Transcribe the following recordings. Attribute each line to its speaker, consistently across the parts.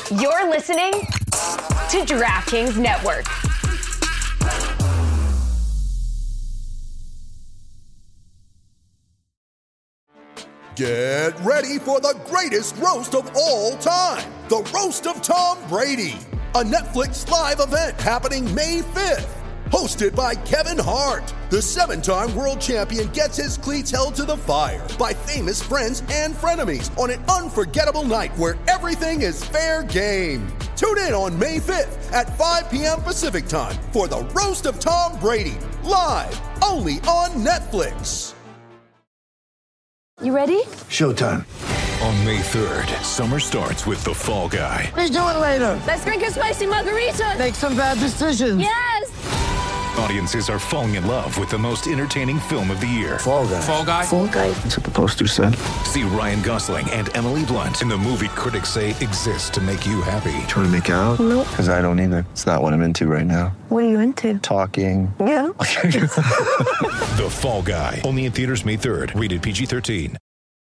Speaker 1: You're listening to DraftKings Network.
Speaker 2: Get ready for the greatest roast of all time, the Roast of Tom Brady, a Netflix live event happening May 5th. Hosted by Kevin Hart, the 7-time world champion gets his cleats held to the fire by famous friends and frenemies on an unforgettable night where everything is fair game. Tune in on May 5th at 5 p.m. Pacific time for the Roast of Tom Brady, live only on Netflix.
Speaker 3: You ready?
Speaker 4: Showtime.
Speaker 5: On May 3rd, summer starts with The Fall Guy.
Speaker 4: Let's do it later.
Speaker 3: Let's drink a spicy margarita.
Speaker 4: Make some bad decisions.
Speaker 3: Yes!
Speaker 5: Audiences are falling in love with the most entertaining film of the year.
Speaker 4: Fall Guy.
Speaker 6: Fall Guy?
Speaker 3: Fall Guy.
Speaker 4: That's what the poster said.
Speaker 5: See Ryan Gosling and Emily Blunt in the movie critics say exists to make you happy.
Speaker 4: Trying to make it out?
Speaker 3: Nope.
Speaker 4: Because I don't either. It's not what I'm into right now.
Speaker 3: What are you into?
Speaker 4: Talking.
Speaker 3: Yeah.
Speaker 5: The Fall Guy. Only in theaters May 3rd. Rated PG-13.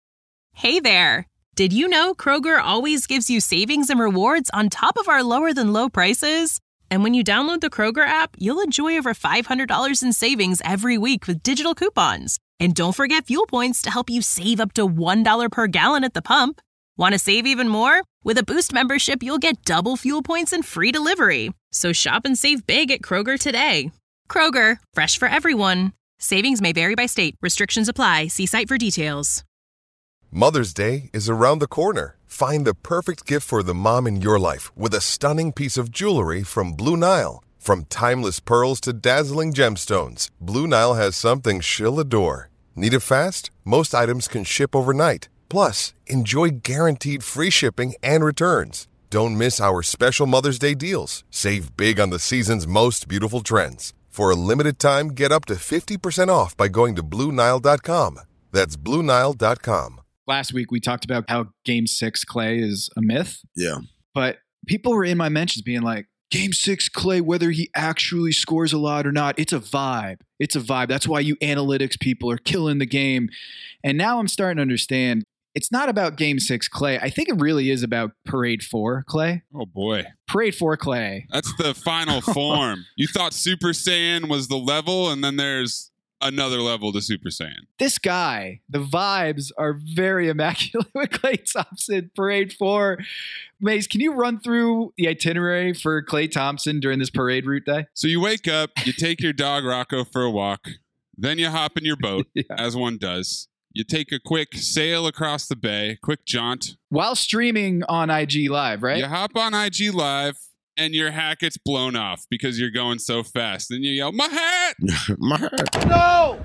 Speaker 7: Hey there. Did you know Kroger always gives you savings and rewards on top of our lower than low prices? And when you download the Kroger app, you'll enjoy over $500 in savings every week with digital coupons. And don't forget fuel points to help you save up to $1 per gallon at the pump. Want to save even more? With a Boost membership, you'll get double fuel points and free delivery. So shop and save big at Kroger today. Kroger, fresh for everyone. Savings may vary by state. Restrictions apply. See site for details.
Speaker 8: Mother's Day is around the corner. Find the perfect gift for the mom in your life with a stunning piece of jewelry from Blue Nile. From timeless pearls to dazzling gemstones, Blue Nile has something she'll adore. Need it fast? Most items can ship overnight. Plus, enjoy guaranteed free shipping and returns. Don't miss our special Mother's Day deals. Save big on the season's most beautiful trends. For a limited time, get up to 50% off by going to BlueNile.com. That's BlueNile.com.
Speaker 6: Last week, we talked about how Game 6 Clay is a myth.
Speaker 9: Yeah.
Speaker 6: But people were in my mentions being like, Game 6 Clay, whether he actually scores a lot or not, it's a vibe. It's a vibe. That's why you analytics people are killing the game. And now I'm starting to understand it's not about Game 6 Clay. I think it really is about Parade 4 Clay.
Speaker 9: Oh, boy.
Speaker 6: Parade 4 Clay.
Speaker 9: That's the final form. You thought Super Saiyan was the level, and then there's another level to Super Saiyan.
Speaker 6: This guy, the vibes are very immaculate with Klay Thompson. Parade 4. Mace, can you run through the itinerary for Klay Thompson during this parade route day?
Speaker 9: So you wake up, you take your dog Rocco for a walk, then you hop in your boat, as one does. You take a quick sail across the bay, quick jaunt.
Speaker 6: While streaming on IG Live, right?
Speaker 9: You hop on IG Live, and your hat gets blown off because you're going so fast. Then you yell, "My hat!"
Speaker 4: My hat.
Speaker 10: No!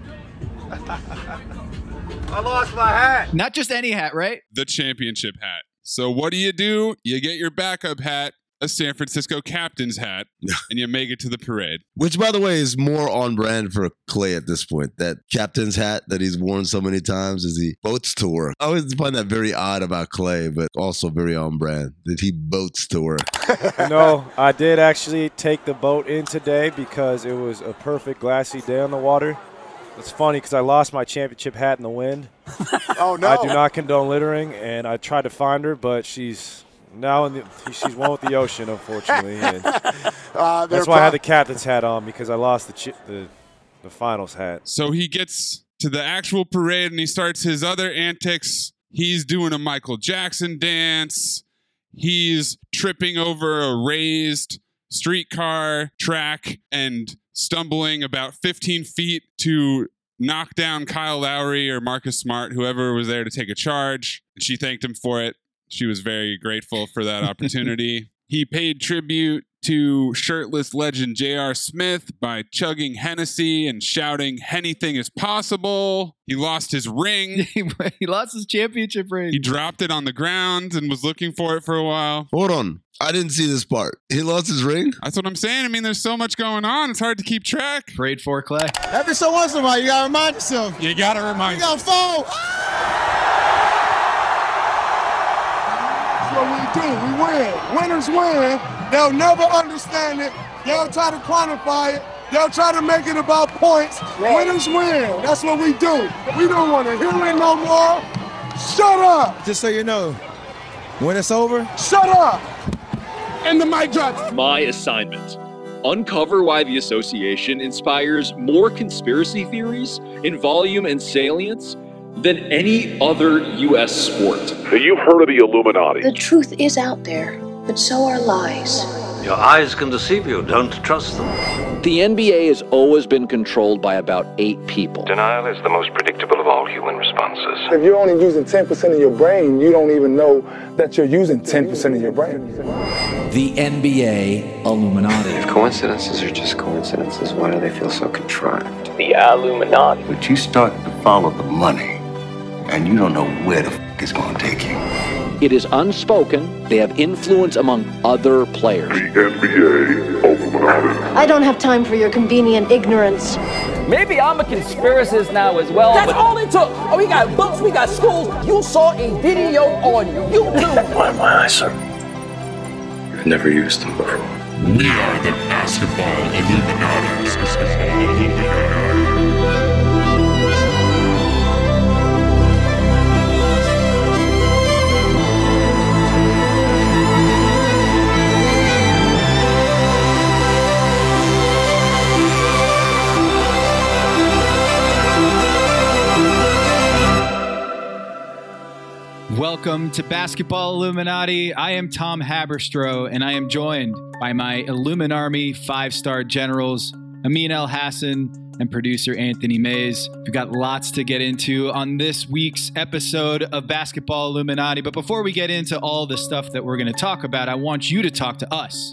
Speaker 10: I lost my hat.
Speaker 6: Not just any hat, right?
Speaker 9: The championship hat. So what do? You get your backup hat, a San Francisco Captain's hat, and you make it to the parade.
Speaker 11: Which, by the way, is more on brand for Klay at this point. That Captain's hat that he's worn so many times as he boats to work. I always find that very odd about Klay, but also very on brand, that he boats to work.
Speaker 12: No, I did actually take the boat in today because it was a perfect glassy day on the water. It's funny because I lost my championship hat in the wind.
Speaker 10: Oh, no.
Speaker 12: I do not condone littering, and I tried to find her, but she's she's one with the ocean, unfortunately. And that's why I had the captain's hat on, because I lost the finals hat.
Speaker 9: So he gets to the actual parade and he starts his other antics. He's doing a Michael Jackson dance. He's tripping over a raised streetcar track and stumbling about 15 feet to knock down Kyle Lowry or Marcus Smart, whoever was there to take a charge. She thanked him for it. She was very grateful for that opportunity. He paid tribute to shirtless legend J.R. Smith by chugging Hennessy and shouting, "Anything is possible." He lost his ring.
Speaker 6: He lost his championship ring.
Speaker 9: He dropped it on the ground and was looking for it for a while.
Speaker 11: Hold on. I didn't see this part. He lost his ring?
Speaker 9: That's what I'm saying. I mean, there's so much going on. It's hard to keep track.
Speaker 6: Parade 4 Klay.
Speaker 10: Every so once in a while, you got to remind yourself.
Speaker 9: You got to remind
Speaker 10: yourself. You got to fall. That's what we do. We win. Winners win. They'll never understand it. They'll try to quantify it. They'll try to make it about points. Right. Winners win. That's what we do. We don't want to hear it no more. Shut up.
Speaker 13: Just so you know, when it's over,
Speaker 10: shut up. And the mic drops.
Speaker 13: My assignment: uncover why the association inspires more conspiracy theories in volume and salience than any other U.S. sport.
Speaker 14: You've heard of the Illuminati.
Speaker 15: The truth is out there, but so are lies.
Speaker 16: Your eyes can deceive you. Don't trust them.
Speaker 17: The NBA has always been controlled by about 8 people.
Speaker 18: Denial is the most predictable of all human responses.
Speaker 10: If you're only using 10% of your brain, you don't even know that you're using 10% of your brain.
Speaker 17: The NBA Illuminati.
Speaker 18: If coincidences are just coincidences, why do they feel so contrived?
Speaker 19: The Illuminati.
Speaker 20: But you start to follow the money, and you don't know where the f*** it's going to take you.
Speaker 17: It is unspoken. They have influence among other players.
Speaker 14: The NBA Illuminati.
Speaker 3: I don't have time for your convenient ignorance.
Speaker 19: Maybe I'm a conspiracist now as well.
Speaker 21: That's all it took. Oh, we got books, we got schools. You saw a video on YouTube.
Speaker 18: My eyes, sir. You've never used them before.
Speaker 22: We are the Basketball Illuminati.
Speaker 6: Welcome to Basketball Illuminati. I am Tom Haberstroh, and I am joined by my Illuminarmy 5-star generals, Amin Elhassan and producer Anthony Mays. We've got lots to get into on this week's episode of Basketball Illuminati. But before we get into all the stuff that we're going to talk about, I want you to talk to us.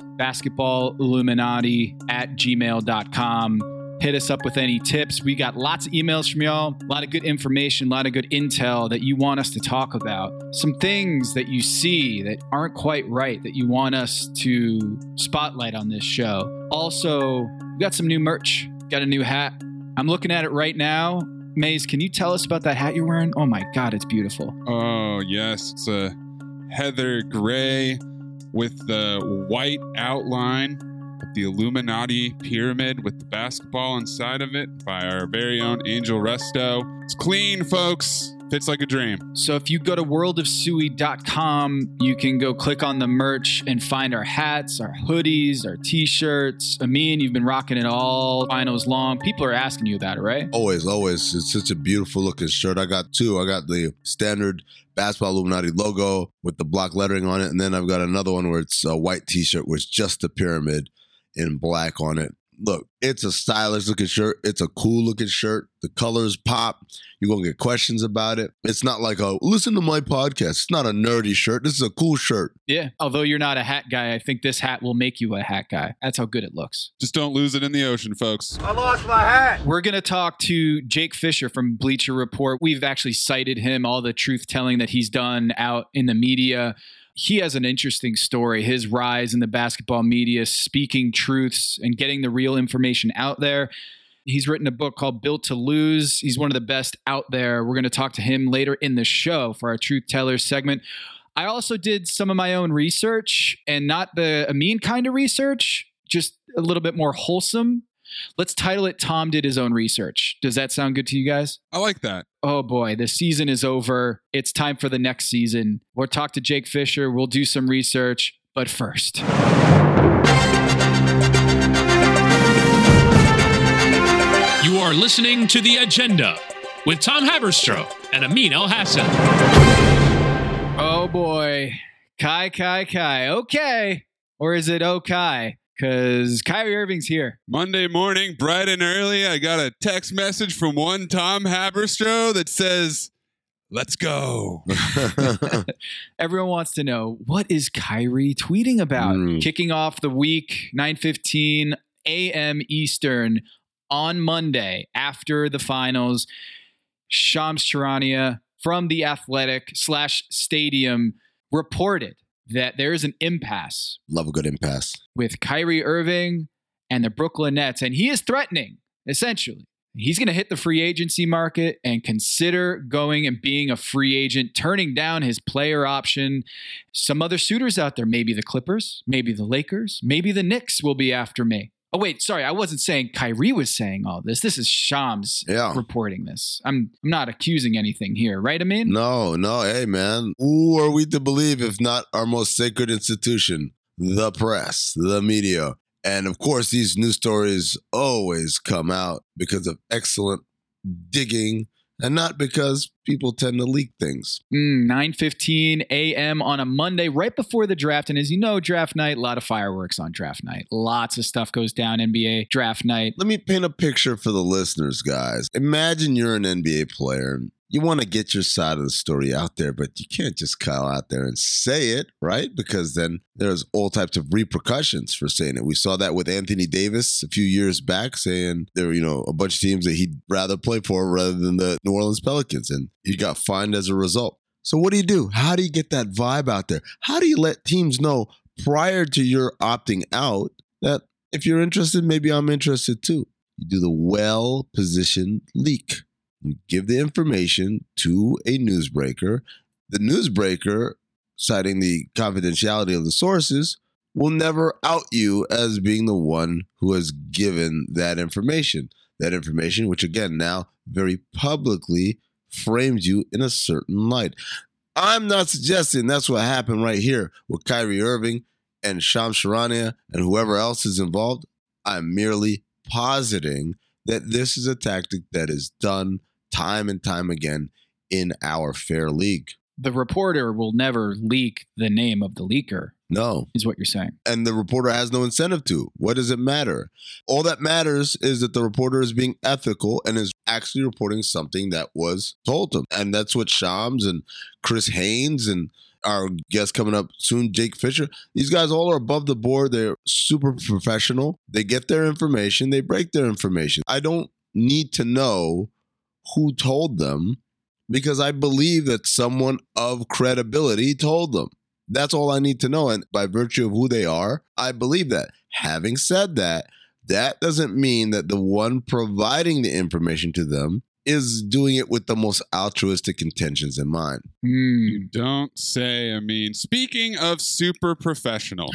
Speaker 6: BasketballIlluminati@gmail.com. Hit us up with any tips. We got lots of emails from y'all, a lot of good information, a lot of good intel that you want us to talk about. Some things that you see that aren't quite right that you want us to spotlight on this show. Also, we got some new merch. Got a new hat. I'm looking at it right now. Maze, can you tell us about that hat you're wearing? Oh my God, it's beautiful.
Speaker 9: Oh, yes. It's a heather gray with the white outline of the Illuminati pyramid with the basketball inside of it by our very own Angel Resto. It's clean, folks. Fits like a dream.
Speaker 6: So if you go to worldofsuey.com, you can go click on the merch and find our hats, our hoodies, our t-shirts. Amin, you've been rocking it all finals long. People are asking you about it, right?
Speaker 11: Always. It's such a beautiful looking shirt. I got 2. I got the standard Basketball Illuminati logo with the block lettering on it. And then I've got another one where it's a white t-shirt with just the pyramid in black on it. Look, it's a stylish looking shirt. It's a cool looking shirt. The colors pop. You're going to get questions about it. It's not like listen to my podcast. It's not a nerdy shirt. This is a cool shirt.
Speaker 6: Yeah. Although you're not a hat guy, I think this hat will make you a hat guy. That's how good it looks.
Speaker 9: Just don't lose it in the ocean, folks.
Speaker 21: I lost my hat.
Speaker 6: We're going to talk to Jake Fisher from Bleacher Report. We've actually cited him, all the truth telling that he's done out in the media. He has an interesting story, his rise in the basketball media, speaking truths and getting the real information out there. He's written a book called Built to Lose. He's one of the best out there. We're going to talk to him later in the show for our Truth Tellers segment. I also did some of my own research, and not the Amin kind of research, just a little bit more wholesome. Let's title it Tom Did His Own Research. Does that sound good to you guys?
Speaker 9: I like that.
Speaker 6: Oh boy, the season is over. It's time for the next season. We'll talk to Jake Fisher. We'll do some research. But first,
Speaker 23: you are listening to The Agenda with Tom Haberstroh and Amin Elhassan.
Speaker 6: Oh boy. Kai. Okay. Or is it okay? Because Kyrie Irving's here.
Speaker 9: Monday morning, bright and early, I got a text message from one Tom Haberstroh that says, "Let's go."
Speaker 6: Everyone wants to know, what is Kyrie tweeting about? Kicking off the week, 9:15 a.m. Eastern on Monday after the finals, Shams Charania from The Athletic / Stadium reported that there is an impasse.
Speaker 11: Love a good impasse.
Speaker 6: With Kyrie Irving and the Brooklyn Nets. And he is threatening, essentially. He's going to hit the free agency market and consider going and being a free agent, turning down his player option. Some other suitors out there, maybe the Clippers, maybe the Lakers, maybe the Knicks will be after me. Oh, wait, sorry. I wasn't saying Kyrie was saying all this. This is Shams reporting this. I'm not accusing anything here, right, Amin?
Speaker 11: No. Hey, man. Who are we to believe if not our most sacred institution, the press, the media. And of course, these news stories always come out because of excellent digging and not because people tend to leak things.
Speaker 6: 9:15 a.m. on a Monday, right before the draft. And as you know, draft night, a lot of fireworks on draft night. Lots of stuff goes down NBA draft night.
Speaker 11: Let me paint a picture for the listeners, guys. Imagine you're an NBA player. You want to get your side of the story out there, but you can't just go out there and say it, right? Because then there's all types of repercussions for saying it. We saw that with Anthony Davis a few years back, saying there were, a bunch of teams that he'd rather play for rather than the New Orleans Pelicans, and he got fined as a result. So what do? How do you get that vibe out there? How do you let teams know prior to your opting out that if you're interested, maybe I'm interested too? You do the well-positioned leak. You give the information to a newsbreaker. The newsbreaker, citing the confidentiality of the sources, will never out you as being the one who has given that information. That information, which again now very publicly frames you in a certain light. I'm not suggesting that's what happened right here with Kyrie Irving and Shams Charania and whoever else is involved. I'm merely positing that this is a tactic that is done time and time again in our fair league.
Speaker 6: The reporter will never leak the name of the leaker.
Speaker 11: No.
Speaker 6: Is what you're saying.
Speaker 11: And the reporter has no incentive to. What does it matter? All that matters is that the reporter is being ethical and is actually reporting something that was told to him. And that's what Shams and Chris Haynes and our guest coming up soon, Jake Fisher, these guys all are above the board. They're super professional. They get their information. They break their information. I don't need to know who told them because I believe that someone of credibility told them. That's all I need to know. And by virtue of who they are, I believe that. Having said that, that doesn't mean that the one providing the information to them is doing it with the most altruistic intentions in mind.
Speaker 9: You don't say. I mean, speaking of super professional,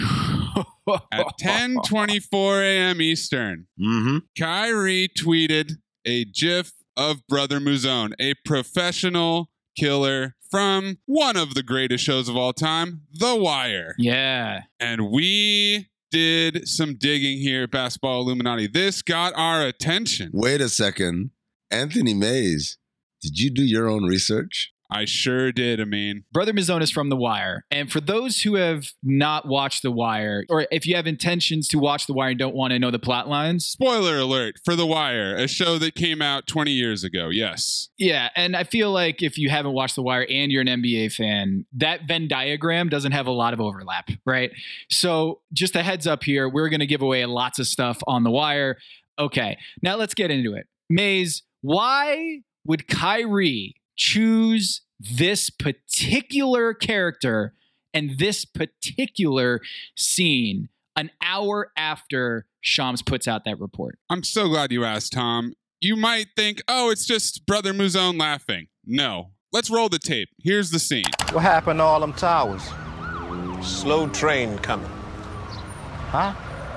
Speaker 9: at 10:24 a.m. Eastern, Kyrie tweeted a GIF of Brother Mouzone, a professional killer from one of the greatest shows of all time, The Wire.
Speaker 6: Yeah.
Speaker 9: And we did some digging here at Basketball Illuminati. This got our attention.
Speaker 11: Wait a second. Anthony Mays, did you do your own research?
Speaker 9: I sure did, Amin.
Speaker 6: Brother Mouzone is from The Wire. And for those who have not watched The Wire, or if you have intentions to watch The Wire and don't want to know the plot lines.
Speaker 9: Spoiler alert for The Wire, a show that came out 20 years ago. Yes.
Speaker 6: Yeah. And I feel like if you haven't watched The Wire and you're an NBA fan, that Venn diagram doesn't have a lot of overlap, right? So just a heads up here, we're going to give away lots of stuff on The Wire. Okay. Now let's get into it. Mays, why would Kyrie choose this particular character and this particular scene an hour after Shams puts out that report?
Speaker 9: I'm so glad you asked, Tom. You might think, oh, it's just Brother Mouzone laughing. No. Let's roll the tape. Here's the scene.
Speaker 1: What happened to all them towers? Slow train coming. Huh?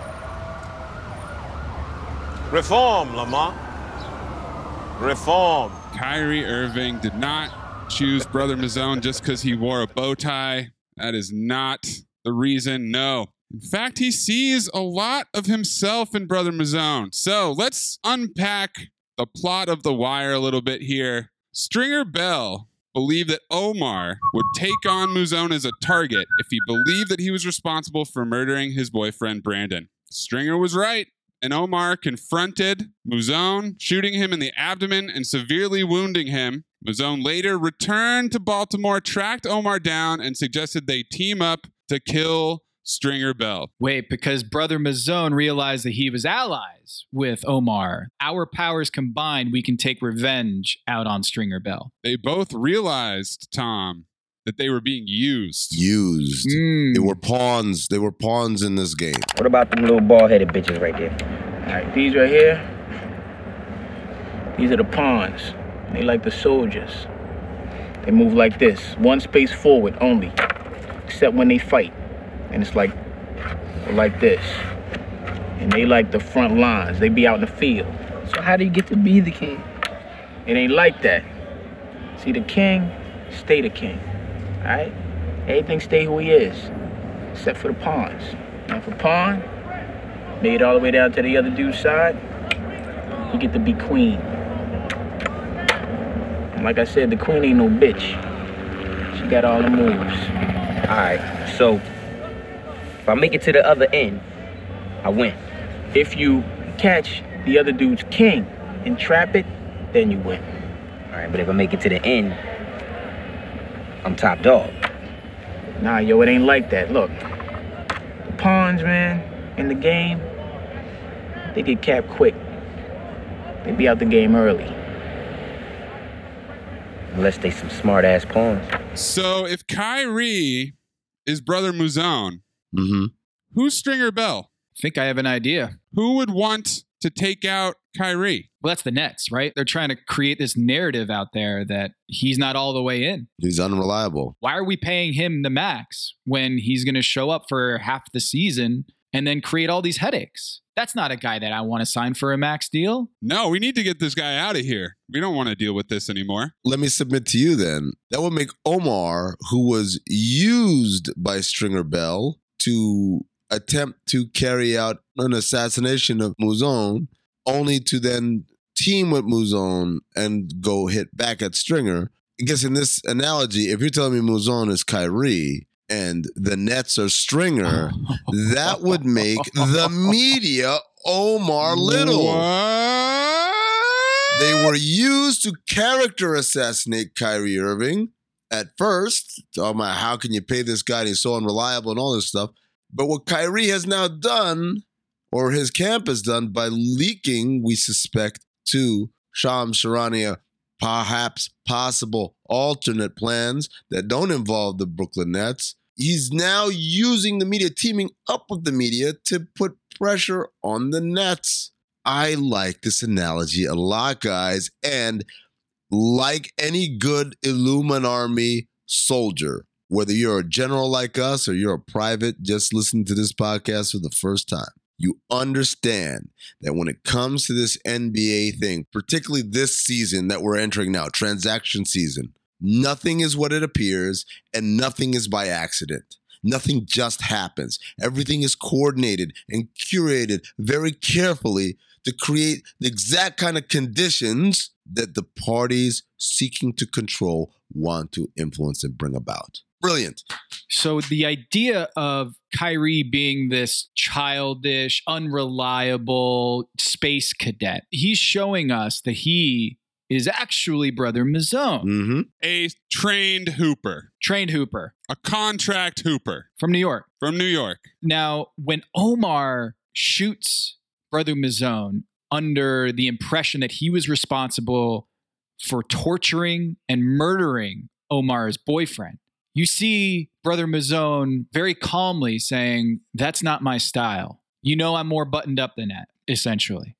Speaker 1: Reform, Lamar. Reform.
Speaker 9: Kyrie Irving did not choose Brother Mouzone just because he wore a bow tie. That is not the reason. No. In fact, he sees a lot of himself in Brother Mouzone. So let's unpack the plot of The Wire a little bit here. Stringer Bell believed that Omar would take on Mouzone as a target if he believed that he was responsible for murdering his boyfriend, Brandon. Stringer was right. And Omar confronted Mouzone, shooting him in the abdomen and severely wounding him. Mouzone later returned to Baltimore, tracked Omar down, and suggested they team up to kill Stringer Bell.
Speaker 6: Wait, because Brother Mouzone realized that he was allies with Omar. Our powers combined, we can take revenge out on Stringer Bell.
Speaker 9: They both realized, Tom, that they were being used.
Speaker 11: They were pawns. They were pawns in this game.
Speaker 2: What about them little bald-headed bitches right there? All right, these right here, these are the pawns. They like the soldiers. They move like this, one space forward only, except when they fight. And it's like this. And they like the front lines. They be out in the field. So how do you get to be the king? It ain't like that. See, the king, stay the king. All right? Everything stay who he is. except for the pawns. Now for pawn, made it all the way down to the other dude's side, you get to be queen. And like I said, the queen ain't no bitch. She got all the moves.
Speaker 5: Alright, so if I make it to the other end, I win.
Speaker 2: If you catch the other dude's king and trap it, then you win.
Speaker 5: Alright, but if I make it to the end, I'm top dog.
Speaker 2: Nah, yo, it ain't like that. Look, the pawns, man, in the game, they get capped quick. They be out the game early.
Speaker 5: Unless they some smart-ass pawns.
Speaker 9: So if Kyrie is Brother Mouzone, who's Stringer Bell?
Speaker 6: I think I have an idea.
Speaker 9: Who would want to take out Kyrie?
Speaker 6: Well, that's the Nets, right? They're trying to create this narrative out there that he's not all the way in.
Speaker 11: He's unreliable.
Speaker 6: Why are we paying him the max when he's going to show up for half the season and then create all these headaches? That's not a guy that I want to sign for a max deal.
Speaker 9: No, we need to get this guy out of here. We don't want to deal with this anymore.
Speaker 11: Let me submit to you then. That would make Omar, who was used by Stringer Bell to attempt to carry out an assassination of Mouzone, only to then team with Mouzone and go hit back at Stringer. I guess in this analogy, if you're telling me Mouzone is Kyrie and the Nets are Stringer, that would make the media Omar Little.
Speaker 9: What?
Speaker 11: They were used to character assassinate Kyrie Irving at first, talking about how can you pay this guy and he's so unreliable and all this stuff. But what Kyrie has now done, or his camp has done, by leaking, we suspect, to Shams Charania, perhaps possible alternate plans that don't involve the Brooklyn Nets, he's now using the media, teaming up with the media to put pressure on the Nets. I like this analogy a lot, guys. And like any good Illuminati soldier, whether you're a general like us or you're a private just listening to this podcast for the first time, you understand that when it comes to this NBA thing, particularly this season that we're entering now, transaction season, nothing is what it appears and nothing is by accident. Nothing just happens. Everything is coordinated and curated very carefully to create the exact kind of conditions that the parties seeking to control want to influence and bring about. Brilliant.
Speaker 6: So the idea of Kyrie being this childish, unreliable space cadet, he's showing us that he is actually Brother Mouzone.
Speaker 9: A trained hooper.
Speaker 6: Trained hooper.
Speaker 9: A contract hooper.
Speaker 6: From New York.
Speaker 9: From New York.
Speaker 6: Now, when Omar shoots Brother Mouzone under the impression that he was responsible for torturing and murdering Omar's boyfriend, you see Brother Mouzone very calmly saying, that's not my style. You know I'm more buttoned up than that, essentially.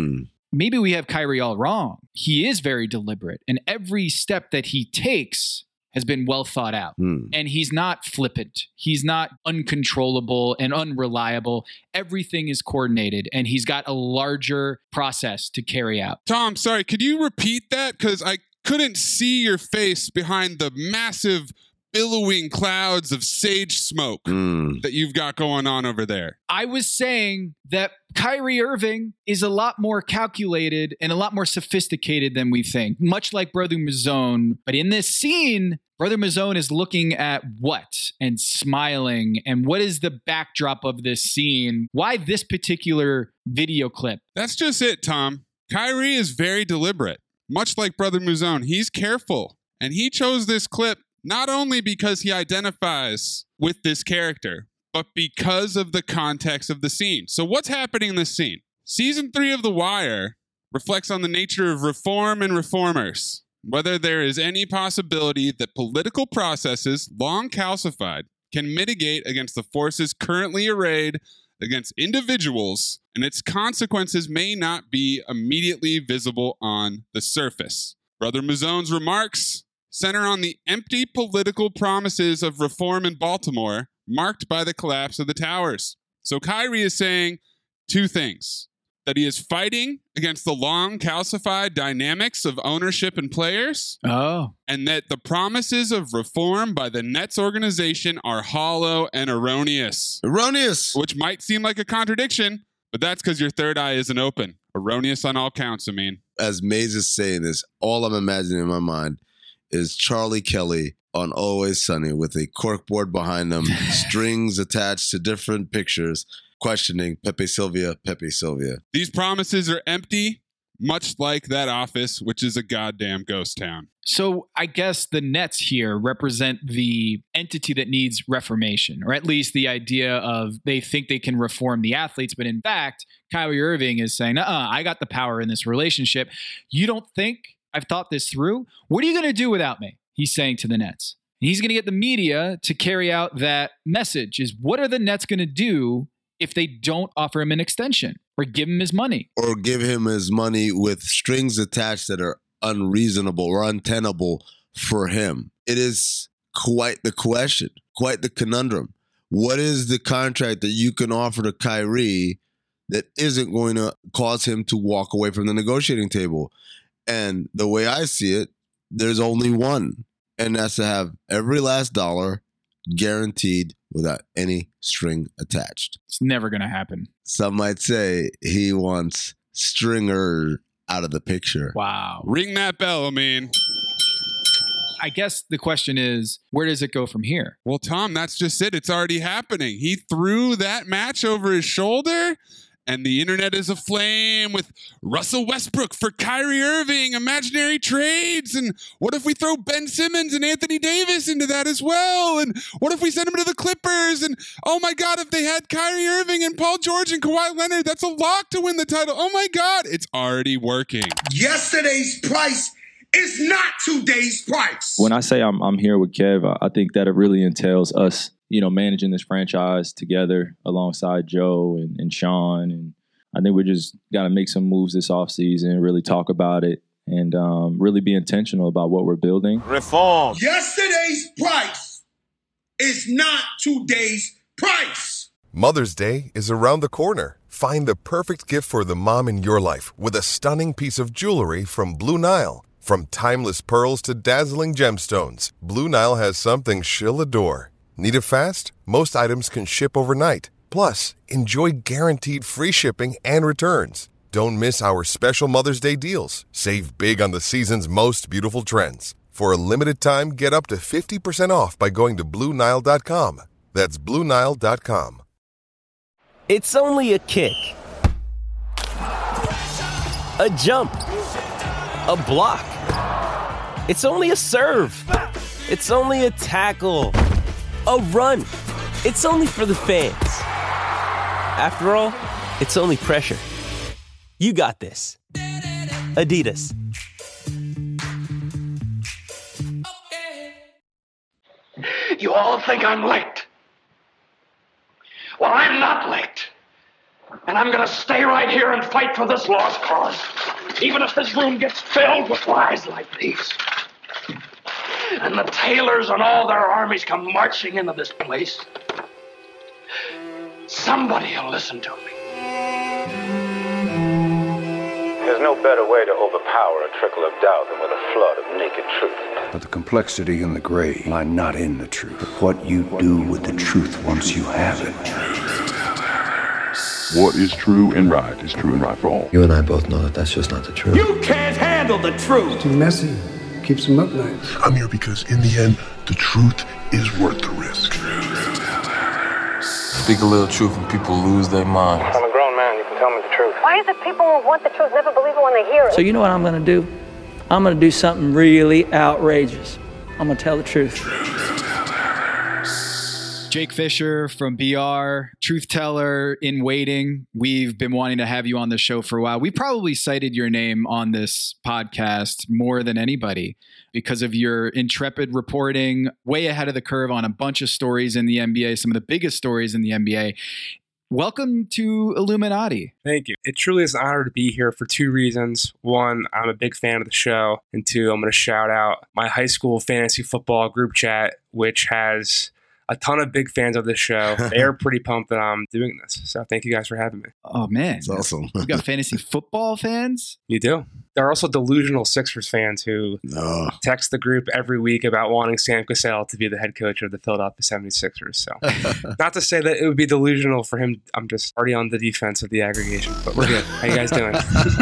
Speaker 6: Maybe we have Kyrie all wrong. He is very deliberate, and every step that he takes has been well thought out. And he's not flippant. He's not uncontrollable and unreliable. Everything is coordinated, and he's got a larger process to carry out.
Speaker 9: Tom, sorry, could you repeat that? Because I couldn't see your face behind the massive billowing clouds of sage smoke that you've got going on over there.
Speaker 6: I was saying that Kyrie Irving is a lot more calculated and a lot more sophisticated than we think, much like Brother Mouzone. But in this scene, Brother Mouzone is looking at what and smiling. And what is the backdrop of this scene? Why this particular video clip?
Speaker 9: That's just it, Tom. Kyrie is very deliberate. Much like Brother Mouzone, he's careful. And he chose this clip not only because he identifies with this character, but because of the context of the scene. So what's happening in this scene? Season 3 of The Wire reflects on the nature of reform and reformers, whether there is any possibility that political processes, long calcified, can mitigate against the forces currently arrayed against individuals, and its consequences may not be immediately visible on the surface. Brother Mouzone's remarks center on the empty political promises of reform in Baltimore, marked by the collapse of the towers. So Kyrie is saying two things. that he is fighting against the long calcified dynamics of ownership and players.
Speaker 6: Oh.
Speaker 9: And that the promises of reform by the Nets organization are hollow and erroneous.
Speaker 11: Erroneous.
Speaker 9: Which might seem like a contradiction, but that's because your third eye isn't open. Erroneous on all counts, I mean.
Speaker 11: As Mays is saying this, all I'm imagining in my mind is Charlie Kelly on Always Sunny with a corkboard behind him, strings attached to different pictures, questioning Pepe Sylvia.
Speaker 9: These promises are empty, much like that office, which is a goddamn ghost town.
Speaker 6: So I guess the Nets here represent the entity that needs reformation, or at least the idea of they think they can reform the athletes. But in fact, Kyrie Irving is saying, I got the power in this relationship. You don't think I've thought this through? What are you going to do without me? He's saying to the Nets. And he's going to get the media to carry out that message is what are the Nets going to do if they don't offer him an extension or give him his money?
Speaker 11: Or give him his money with strings attached that are unreasonable or untenable for him. It is quite the question, quite the conundrum. What is the contract that you can offer to Kyrie that isn't going to cause him to walk away from the negotiating table? And the way I see it, there's only one, and that's to have every last dollar guaranteed without any string attached.
Speaker 6: It's never going to happen.
Speaker 11: Some might say he wants Stringer out of the picture.
Speaker 6: Wow.
Speaker 9: Ring that bell, I mean.
Speaker 6: I guess the question is, where does it go from here?
Speaker 9: Well, Tom, that's just it. It's already happening. He threw that match over his shoulder, and the internet is aflame with Russell Westbrook for Kyrie Irving, imaginary trades. And what if we throw Ben Simmons and Anthony Davis into that as well? And what if we send him to the Clippers? And oh my God, if they had Kyrie Irving and Paul George and Kawhi Leonard, that's a lock to win the title. Oh my God, it's already working.
Speaker 10: Yesterday's price is not today's price.
Speaker 4: When I say I'm here with Kev, I think that it really entails us, managing this franchise together alongside Joe and Sean. And I think we just got to make some moves this offseason, really talk about it, and really be intentional about what we're building.
Speaker 10: Reform. Yesterday's price is not today's price.
Speaker 7: Mother's Day is around the corner. Find the perfect gift for the mom in your life with a stunning piece of jewelry from Blue Nile. From timeless pearls to dazzling gemstones, Blue Nile has something she'll adore. Need it fast? Most items can ship overnight. Plus, enjoy guaranteed free shipping and returns. Don't miss our special Mother's Day deals. Save big on the season's most beautiful trends. For a limited time, get up to 50% off by going to BlueNile.com. That's BlueNile.com.
Speaker 8: It's only a kick, a jump, a block. It's only a serve. It's only a tackle. A run. It's only for the fans. After all, it's only pressure. You got this. Adidas.
Speaker 21: You all think I'm late. Well, I'm not late. And I'm gonna stay right here and fight for this lost cause. Even if this room gets filled with lies like these. And the Taylors and all their armies come marching into this place. Somebody will listen to me.
Speaker 24: There's no better way to overpower a trickle of doubt than with a flood of naked truth.
Speaker 25: But the complexity and the gray lie not in the truth, but what you do with the truth once you have it.
Speaker 14: What is true and right is true and right for all.
Speaker 18: You and I both know that that's just not the truth.
Speaker 21: You can't handle the truth.
Speaker 25: It's too messy. Keeps them up nights.
Speaker 14: I'm here because in the end, the truth is worth the risk.
Speaker 26: Speak a little truth and people lose their minds.
Speaker 24: I'm a grown man, you can tell me the truth.
Speaker 27: Why is it people who want the truth never believe it when they hear it?
Speaker 28: So you know what I'm going to do? I'm going to do something really outrageous. I'm going to tell the truth.
Speaker 6: Jake Fisher from BR, truth teller in waiting. We've been wanting to have you on the show for a while. We probably cited your name on this podcast more than anybody because of your intrepid reporting, way ahead of the curve on a bunch of stories in the NBA, some of the biggest stories in the NBA. Welcome to Illuminati.
Speaker 29: Thank you. It truly is an honor to be here for two reasons. One, I'm a big fan of the show. And two, I'm going to shout out my high school fantasy football group chat, which has a ton of big fans of this show. They are pretty pumped that I'm doing this. So thank you guys for having me.
Speaker 6: Oh, man.
Speaker 11: It's awesome.
Speaker 6: You got fantasy football fans?
Speaker 29: You do. There are also delusional Sixers fans who text the group every week about wanting Sam Cassell to be the head coach of the Philadelphia 76ers. So not to say that it would be delusional for him. I'm just already on the defense of the aggregation, but we're good. How you guys doing?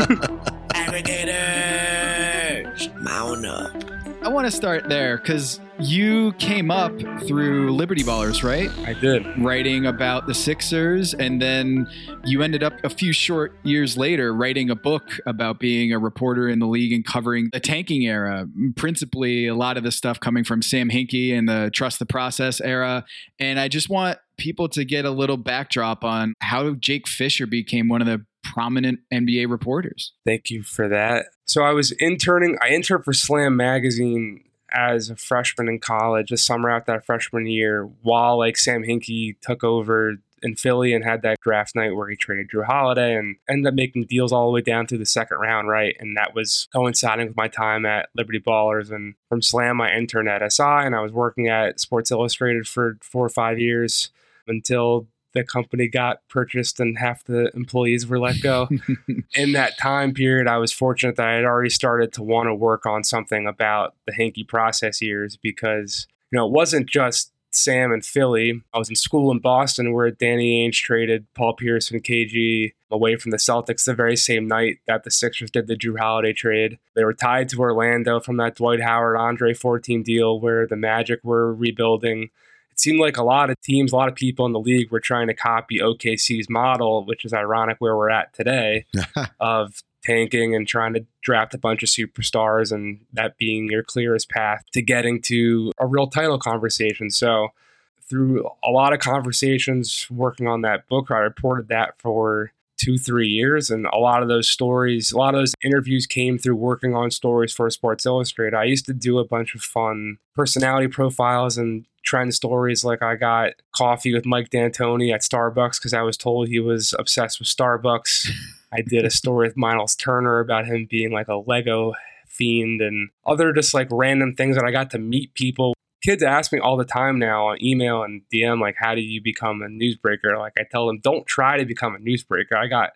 Speaker 3: Aggregators, mount up.
Speaker 6: I want to start there because you came up through Liberty Ballers, right?
Speaker 29: I did.
Speaker 6: Writing about the Sixers, and then you ended up a few short years later writing a book about being a reporter in the league and covering the tanking era, principally a lot of the stuff coming from Sam Hinkie and the Trust the Process era. And I just want people to get a little backdrop on how Jake Fisher became one of the prominent NBA reporters.
Speaker 29: Thank you for that. So I interned for Slam Magazine as a freshman in college, the summer after that freshman year, while like Sam Hinkie took over in Philly and had that draft night where he traded Drew Holiday and ended up making deals all the way down through the second round, right? And that was coinciding with my time at Liberty Ballers. And from Slam, I interned at SI, and I was working at Sports Illustrated for 4 or 5 years until the company got purchased and half the employees were let go. In that time period, I was fortunate that I had already started to want to work on something about the Hinkie process years because, it wasn't just Sam and Philly. I was in school in Boston where Danny Ainge traded Paul Pierce and KG away from the Celtics the very same night that the Sixers did the Drew Holiday trade. They were tied to Orlando from that Dwight Howard, Andre 14 deal where the Magic were rebuilding. It seemed like a lot of teams, a lot of people in the league were trying to copy OKC's model, which is ironic where we're at today, of tanking and trying to draft a bunch of superstars and that being your clearest path to getting to a real title conversation. So through a lot of conversations working on that book, I reported that for 2-3 years. And a lot of those interviews came through working on stories for Sports Illustrated. I used to do a bunch of fun personality profiles and trend stories. Like I got coffee with Mike D'Antoni at Starbucks because I was told he was obsessed with Starbucks. I did a story with Miles Turner about him being like a Lego fiend and other just like random things that I got to meet people. Kids ask me all the time now on email and DM, like, how do you become a newsbreaker? Like I tell them, don't try to become a newsbreaker.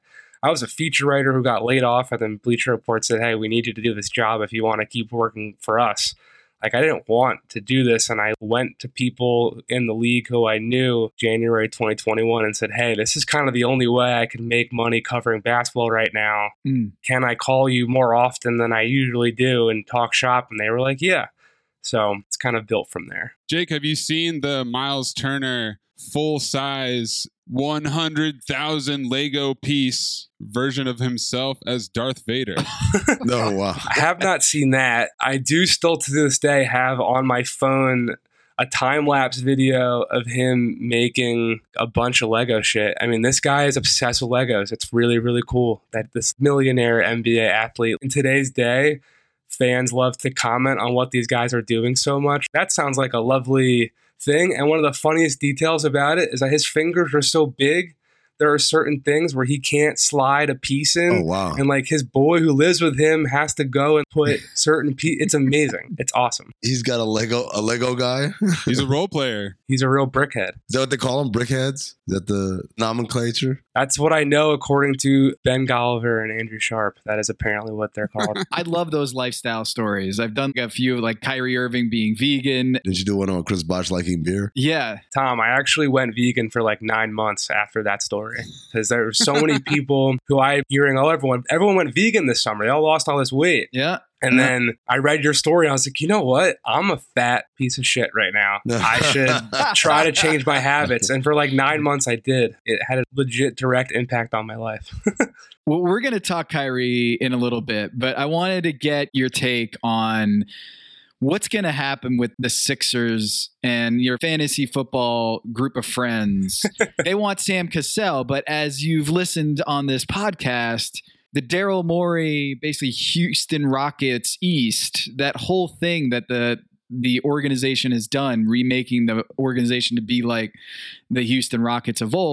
Speaker 29: I was a feature writer who got laid off, and then Bleacher Report said, hey, we need you to do this job if you want to keep working for us. Like I didn't want to do this, and I went to people in the league who I knew January 2021 and said, hey, this is kind of the only way I can make money covering basketball right now. Can I call you more often than I usually do and talk shop? And they were like, yeah. So it's kind of built from there.
Speaker 9: Jake, have you seen the Miles Turner full-size 100,000 Lego piece version of himself as Darth Vader?
Speaker 11: No, wow.
Speaker 29: I have not seen that. I do still to this day have on my phone a time-lapse video of him making a bunch of Lego shit. I mean, this guy is obsessed with Legos. It's really, really cool that this millionaire NBA athlete in today's day, fans love to comment on what these guys are doing so much. That sounds like a lovely thing. And one of the funniest details about it is that his fingers are so big, there are certain things where he can't slide a piece in.
Speaker 11: Oh, wow.
Speaker 29: And like his boy who lives with him has to go and put certain pieces. It's amazing. It's awesome.
Speaker 11: He's got a Lego guy.
Speaker 9: He's a role player.
Speaker 29: He's a real brickhead.
Speaker 11: Is that what they call them? Brickheads? Is that the nomenclature?
Speaker 29: That's what I know according to Ben Golliver and Andrew Sharp. That is apparently what they're called.
Speaker 6: I love those lifestyle stories. I've done a few like Kyrie Irving being vegan.
Speaker 11: Did you do one on Chris Bosh liking beer?
Speaker 6: Yeah.
Speaker 29: Tom, I actually went vegan for like 9 months after that story because there were so many people who I'm hearing, everyone went vegan this summer. They all lost all this weight.
Speaker 6: Yeah.
Speaker 29: And then I read your story and I was like, you know what? I'm a fat piece of shit right now. I should try to change my habits. And for like 9 months, I did. It had a legit direct impact on my life.
Speaker 6: Well, we're going to talk Kyrie in a little bit, but I wanted to get your take on what's going to happen with the Sixers and your fantasy football group of friends. They want Sam Cassell, but as you've listened on this podcast, the Daryl Morey, basically Houston Rockets East, that whole thing that the organization has done, remaking the organization to be like the Houston Rockets of old,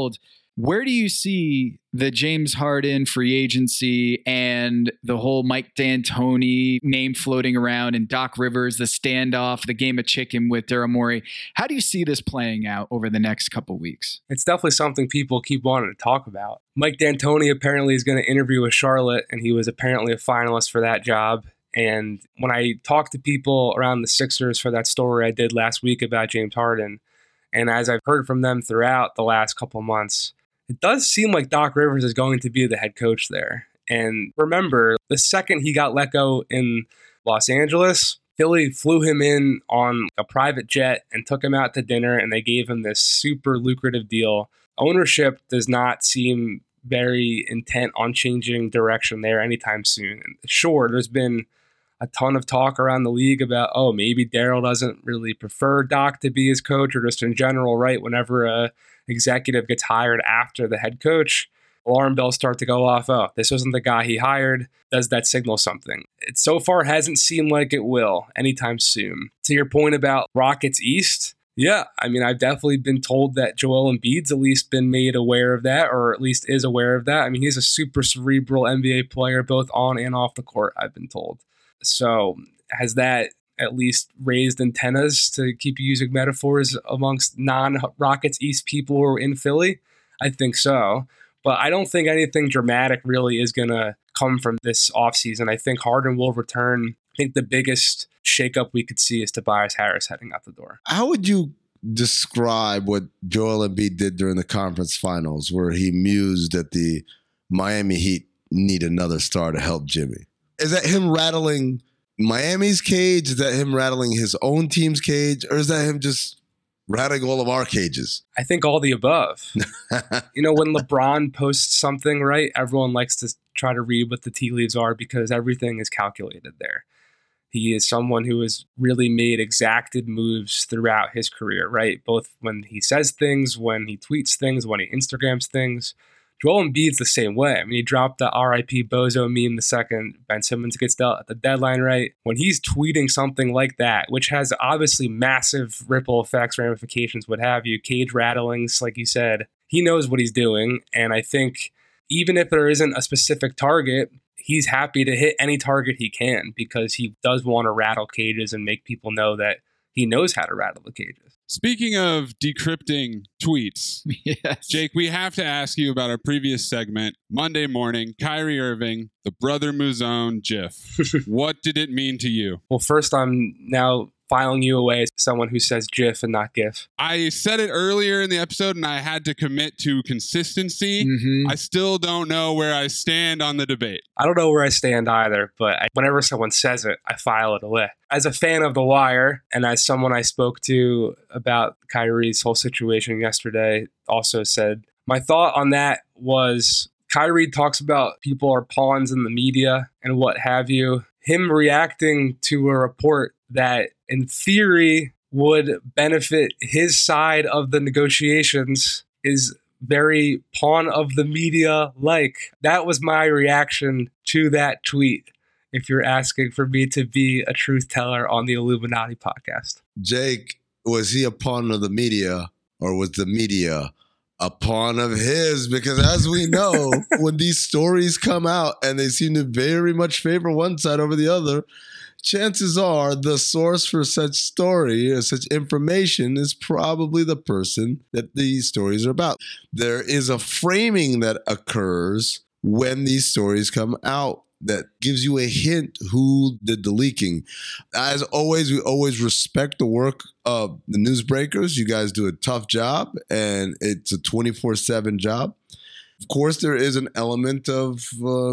Speaker 6: Where do you see the James Harden free agency and the whole Mike D'Antoni name floating around and Doc Rivers, the standoff, the game of chicken with Daryl Morey? How do you see this playing out over the next couple weeks?
Speaker 29: It's definitely something people keep wanting to talk about. Mike D'Antoni apparently is going to interview with Charlotte, and he was apparently a finalist for that job. And when I talked to people around the Sixers for that story I did last week about James Harden, and as I've heard from them throughout the last couple months, it does seem like Doc Rivers is going to be the head coach there. And remember, the second he got let go in Los Angeles, Philly flew him in on a private jet and took him out to dinner, and they gave him this super lucrative deal. Ownership does not seem very intent on changing direction there anytime soon. And sure, there's been a ton of talk around the league about, oh, maybe Daryl doesn't really prefer Doc to be his coach, or just in general, right? Whenever a executive gets hired after the head coach, alarm bells start to go off. Oh, this wasn't the guy he hired. Does that signal something? It so far hasn't seemed like it will anytime soon. To your point about Rockets East, yeah, I mean, I've definitely been told that Joel Embiid's at least been made aware of that, or at least is aware of that. I mean, he's a super cerebral NBA player, both on and off the court, I've been told. So has that at least raised antennas, to keep using metaphors, amongst non-Rockets East people who are in Philly? I think so. But I don't think anything dramatic really is going to come from this offseason. I think Harden will return. I think the biggest shakeup we could see is Tobias Harris heading out the door.
Speaker 11: How would you describe what Joel Embiid did during the conference finals, where he mused that the Miami Heat need another star to help Jimmy? Is that him rattling Miami's cage? Is that him rattling his own team's cage? Or is that him just rattling all of our cages?
Speaker 29: I think all the above. You know, when LeBron posts something, right, everyone likes to try to read what the tea leaves are because everything is calculated there. He is someone who has really made exacted moves throughout his career, right? Both when he says things, when he tweets things, when he Instagrams things. Joel Embiid's the same way. I mean, he dropped the RIP Bozo meme the second Ben Simmons gets dealt at the deadline, right? When he's tweeting something like that, which has obviously massive ripple effects, ramifications, what have you, cage rattlings, like you said, he knows what he's doing. And I think even if there isn't a specific target, he's happy to hit any target he can because he does want to rattle cages and make people know that he knows how to rattle the cages.
Speaker 9: Speaking of decrypting tweets,
Speaker 6: yes.
Speaker 9: Jake, we have to ask you about our previous segment, Monday morning, Kyrie Irving, the Brother Mouzone GIF. What did it mean to you?
Speaker 29: Well, first, I'm now filing you away as someone who says GIF and not GIF.
Speaker 9: I said it earlier in the episode and I had to commit to consistency. I still don't know where I stand on the debate.
Speaker 29: I don't know where I stand either, but whenever someone says it, I file it away. As a fan of The Wire and as someone I spoke to about Kyrie's whole situation yesterday also said, my thought on that was Kyrie talks about people are pawns in the media and what have you. Him reacting to a report that in theory would benefit his side of the negotiations is very pawn of the media like. That was my reaction to that tweet, if you're asking for me to be a truth teller on the Illuminati podcast.
Speaker 11: Jake, was he a pawn of the media, or was the media a pawn of his? Because as we know, when these stories come out and they seem to very much favor one side over the other, chances are the source for such story or such information is probably the person that these stories are about. There is a framing that occurs when these stories come out that gives you a hint who did the leaking. As always, we always respect the work of the newsbreakers. You guys do a tough job, and it's a 24/7 job. Of course, there is an element of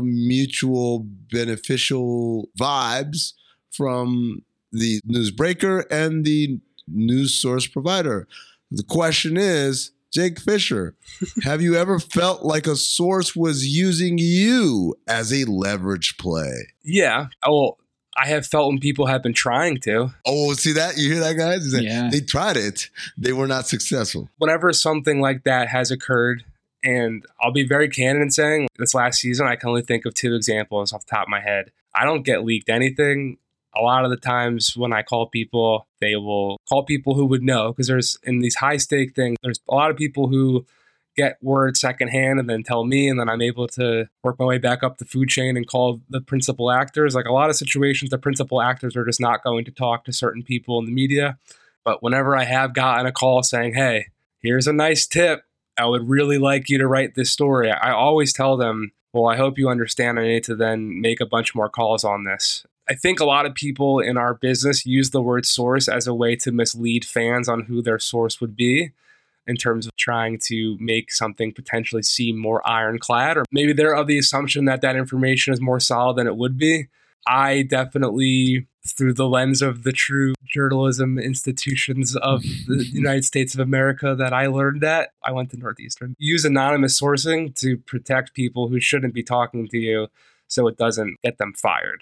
Speaker 11: mutual beneficial vibes from the newsbreaker and the news source provider. The question is, Jake Fisher, have you ever felt like a source was using you as a leverage play?
Speaker 29: Yeah. Well, I have felt when people have been trying to.
Speaker 11: Oh, see that? You hear that, guys?
Speaker 29: Yeah.
Speaker 11: They tried it. They were not successful.
Speaker 29: Whenever something like that has occurred, and I'll be very candid in saying this last season, I can only think of 2 examples off the top of my head. I don't get leaked anything. A lot of the times when I call people, they will call people who would know, because there's in these high stake things, there's a lot of people who get word secondhand and then tell me, and then I'm able to work my way back up the food chain and call the principal actors. Like a lot of situations, the principal actors are just not going to talk to certain people in the media. But whenever I have gotten a call saying, hey, here's a nice tip, I would really like you to write this story, I always tell them, well, I hope you understand I need to then make a bunch more calls on this. I think a lot of people in our business use the word source as a way to mislead fans on who their source would be in terms of trying to make something potentially seem more ironclad, or maybe they're of the assumption that that information is more solid than it would be. I definitely, through the lens of the true journalism institutions of the United States of America that I learned at, I went to Northeastern, use anonymous sourcing to protect people who shouldn't be talking to you so it doesn't get them fired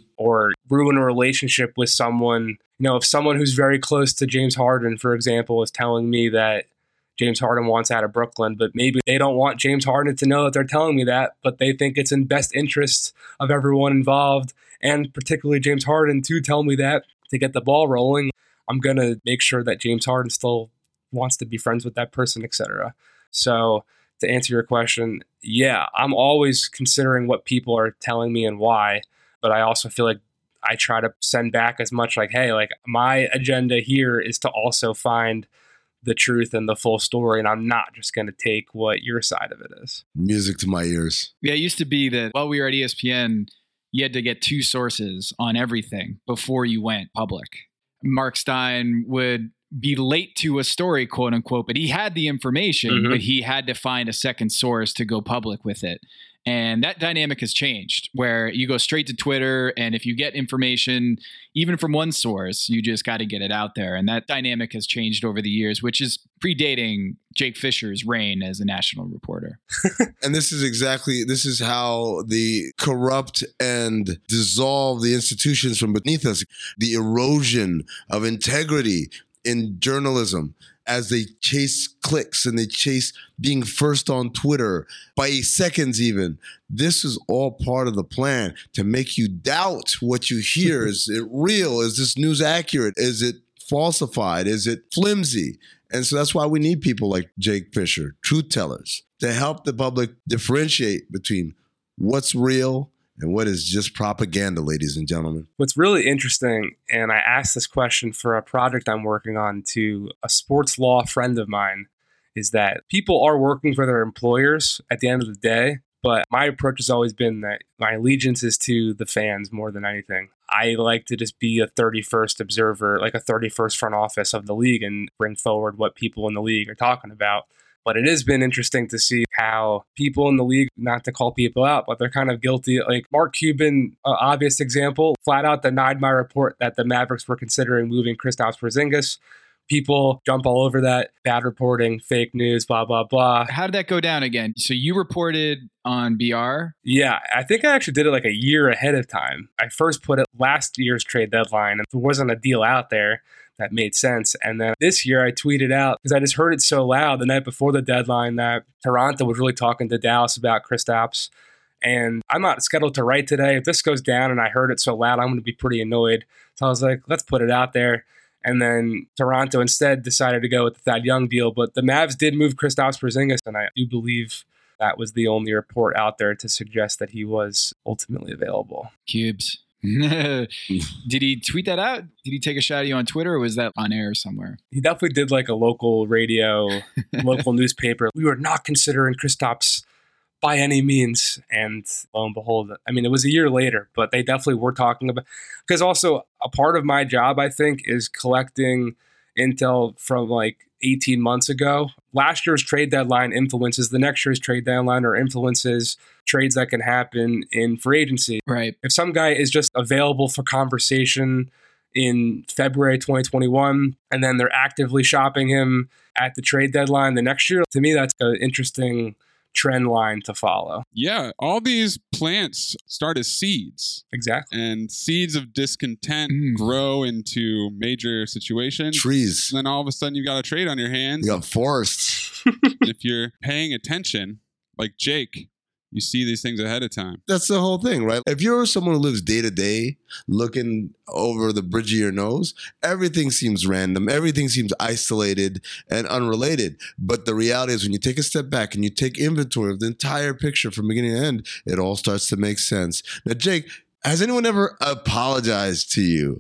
Speaker 29: or ruin a relationship with someone. You know, if someone who's very close to James Harden, for example, is telling me that James Harden wants out of Brooklyn, but maybe they don't want James Harden to know that they're telling me that, but they think it's in best interest of everyone involved, and particularly James Harden, to tell me that to get the ball rolling. I'm going to make sure that James Harden still wants to be friends with that person, etc. So to answer your question, yeah, I'm always considering what people are telling me and why, but I also feel like I try to send back as much like, hey, like my agenda here is to also find the truth and the full story, and I'm not just going to take what your side of it is.
Speaker 11: Music to my ears.
Speaker 6: Yeah, it used to be that while we were at ESPN, you had to get two sources on everything before you went public. Mark Stein would be late to a story, quote unquote, but he had the information, but he had to find a second source to go public with it. And that dynamic has changed where you go straight to Twitter. And if you get information, even from one source, you just got to get it out there. And that dynamic has changed over the years, which is predating Jake Fisher's reign as a national reporter.
Speaker 11: And this is how the corrupt and dissolve the institutions from beneath us, the erosion of integrity in journalism, as they chase clicks and they chase being first on Twitter by seconds even. This is all part of the plan to make you doubt what you hear. Is it real? Is this news accurate? Is it falsified? Is it flimsy? And so that's why we need people like Jake Fisher, truth tellers, to help the public differentiate between what's real and what is just propaganda, ladies and gentlemen.
Speaker 29: What's really interesting, and I asked this question for a project I'm working on to a sports law friend of mine, is that people are working for their employers at the end of the day, but my approach has always been that my allegiance is to the fans more than anything. I like to just be a 31st observer, like a 31st front office of the league, and bring forward what people in the league are talking about. But it has been interesting to see how people in the league, not to call people out, but they're kind of guilty. Like Mark Cuban, obvious example, flat out denied my report that the Mavericks were considering moving Kristaps Porzingis. People jump all over that, bad reporting, fake news, blah, blah, blah.
Speaker 6: How did that go down again? So you reported on BR?
Speaker 29: Yeah, I think I actually did it like a year ahead of time. I first put it last year's trade deadline, and there wasn't a deal out there that made sense. And then this year I tweeted out, because I just heard it so loud the night before the deadline, that Toronto was really talking to Dallas about Kristaps. And I'm not scheduled to write today. If this goes down and I heard it so loud, I'm going to be pretty annoyed. So I was like, let's put it out there. And then Toronto instead decided to go with the Thad Young deal. But the Mavs did move Kristaps Porzingis, and I do believe that was the only report out there to suggest that he was ultimately available.
Speaker 6: Cubes. Did he tweet that out? Did he take a shot at you on Twitter, or was that on air somewhere?
Speaker 29: He definitely did like a local radio, local newspaper. We were not considering Kristaps by any means. And lo and behold, I mean, it was a year later, but they definitely were talking about, because also a part of my job, I think, is collecting intel from like 18 months ago. Last year's trade deadline influences the next year's trade deadline, or influences trades that can happen in free agency.
Speaker 6: Right.
Speaker 29: If some guy is just available for conversation in February 2021, and then they're actively shopping him at the trade deadline the next year, to me, that's an interesting trend line to follow.
Speaker 9: Yeah, all these plants start as seeds.
Speaker 29: Exactly.
Speaker 9: And seeds of discontent grow into major situations.
Speaker 11: Trees.
Speaker 9: And then all of a sudden you got a trade on your hands.
Speaker 11: You got forests.
Speaker 9: If you're paying attention, like Jake, You see these things ahead of time.
Speaker 11: That's the whole thing, right? If you're someone who lives day to day, looking over the bridge of your nose, everything seems random. Everything seems isolated and unrelated. But the reality is when you take a step back and you take inventory of the entire picture from beginning to end, it all starts to make sense. Now, Jake, has anyone ever apologized to you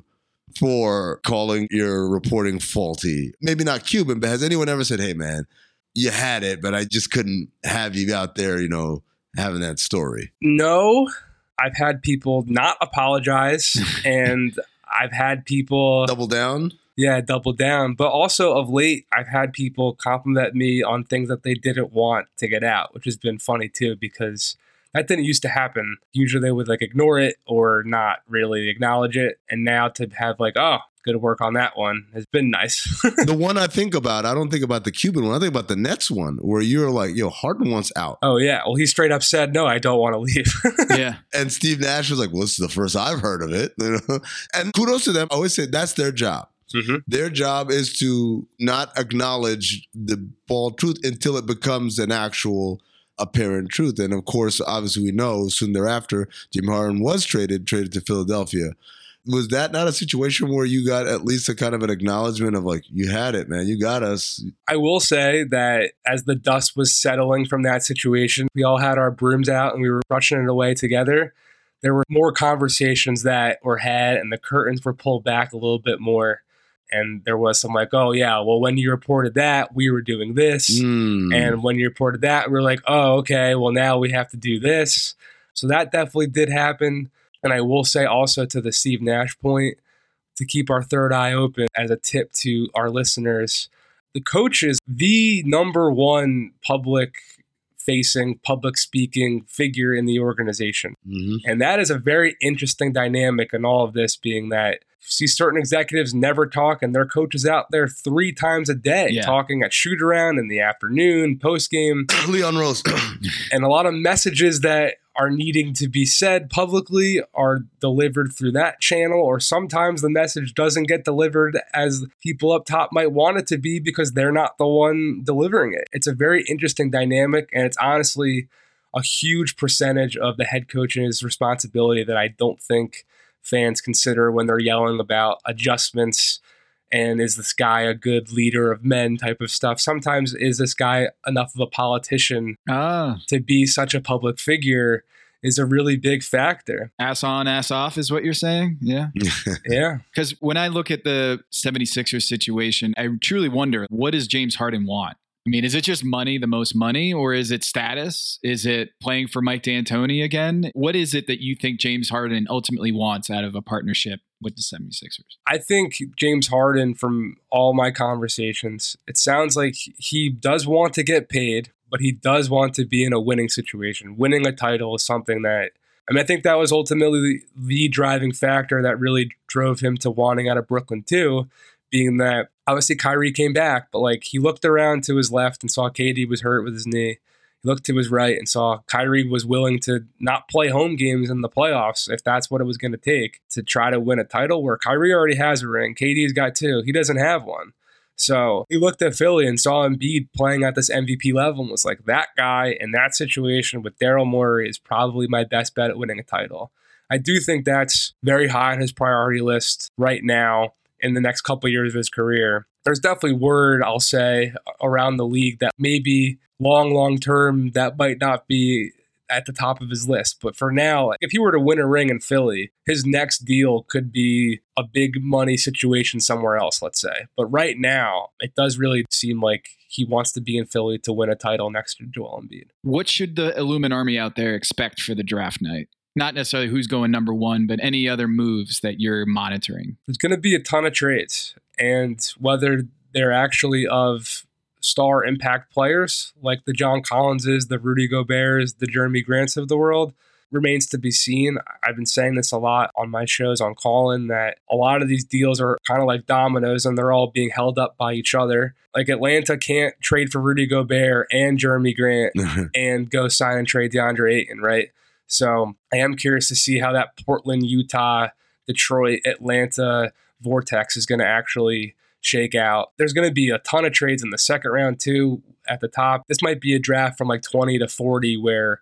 Speaker 11: for calling your reporting faulty? Maybe not Cuban, but has anyone ever said, hey, man, you had it, but I just couldn't have you out there, having that story?
Speaker 29: No, I've had people not apologize, and I've had people
Speaker 11: double down.
Speaker 29: Yeah, double down. But also of late, I've had people compliment me on things that they didn't want to get out, which has been funny too, because that didn't used to happen. Usually they would ignore it or not really acknowledge it. And now to have good work on that one has been nice.
Speaker 11: The one I think about, I don't think about the Cuban one. I think about the Nets one where you're like, Harden wants out.
Speaker 29: Oh, yeah. Well, he straight up said, no, I don't want to leave.
Speaker 6: Yeah.
Speaker 11: And Steve Nash was like, well, this is the first I've heard of it. And kudos to them. I always say that's their job.
Speaker 29: Mm-hmm.
Speaker 11: Their job is to not acknowledge the bald truth until it becomes an actual apparent truth. And of course, obviously we know soon thereafter, James Harden was traded to Philadelphia. Was that not a situation where you got at least a kind of an acknowledgement of you had it, man, you got us?
Speaker 29: I will say that as the dust was settling from that situation, we all had our brooms out and we were brushing it away together. There were more conversations that were had and the curtains were pulled back a little bit more. And there was some oh, yeah, well, when you reported that, we were doing this. And when you reported that, we were like, oh, okay, well, now we have to do this. So that definitely did happen. And I will say also to the Steve Nash point, to keep our third eye open as a tip to our listeners, the coach is the number one public-facing, public-speaking figure in the organization.
Speaker 11: Mm-hmm.
Speaker 29: And that is a very interesting dynamic in all of this, being that you see certain executives never talk and their coach is out there 3 times a day talking at shoot around in the afternoon, post game.
Speaker 11: Leon Rose.
Speaker 29: And a lot of messages that are needing to be said publicly are delivered through that channel, or sometimes the message doesn't get delivered as people up top might want it to be because they're not the one delivering it. It's a very interesting dynamic, and it's honestly a huge percentage of the head coach's responsibility that I don't think fans consider when they're yelling about adjustments and is this guy a good leader of men type of stuff. Sometimes is this guy enough of a politician to be such a public figure is a really big factor.
Speaker 6: Ass on, ass off is what you're saying? Yeah.
Speaker 29: Yeah.
Speaker 6: Because when I look at the 76ers situation, I truly wonder, what does James Harden want? I mean, is it just money, the most money, or is it status? Is it playing for Mike D'Antoni again? What is it that you think James Harden ultimately wants out of a partnership with the 76ers?
Speaker 29: I think James Harden, from all my conversations, it sounds like he does want to get paid, but he does want to be in a winning situation. Winning a title is something that, I think that was ultimately the driving factor that really drove him to wanting out of Brooklyn too, being that obviously Kyrie came back, but he looked around to his left and saw KD was hurt with his knee. He looked to his right and saw Kyrie was willing to not play home games in the playoffs if that's what it was going to take to try to win a title, where Kyrie already has a ring. KD's got 2. He doesn't have one. So he looked at Philly and saw Embiid playing at this MVP level and was like, that guy in that situation with Daryl Morey is probably my best bet at winning a title. I do think that's very high on his priority list right now in the next couple of years of his career. There's definitely word, I'll say, around the league that maybe long term that might not be at the top of his list. But for now, if he were to win a ring in Philly, his next deal could be a big money situation somewhere else, let's say. But right now, it does really seem like he wants to be in Philly to win a title next to Joel Embiid.
Speaker 6: What should the Illumin Army out there expect for the draft night? Not necessarily who's going number 1, but any other moves that you're monitoring.
Speaker 29: There's going to be a ton of trades, and whether they're actually of star impact players like the John Collinses, the Rudy Goberts, the Jeremy Grants of the world remains to be seen. I've been saying this a lot on my shows on Callin, that a lot of these deals are kind of like dominoes and they're all being held up by each other. Like Atlanta can't trade for Rudy Gobert and Jeremy Grant and go sign and trade DeAndre Ayton, right? So I am curious to see how that Portland, Utah, Detroit, Atlanta vortex is going to actually shake out. There's going to be a ton of trades in the second round too at the top. This might be a draft from 20 to 40 where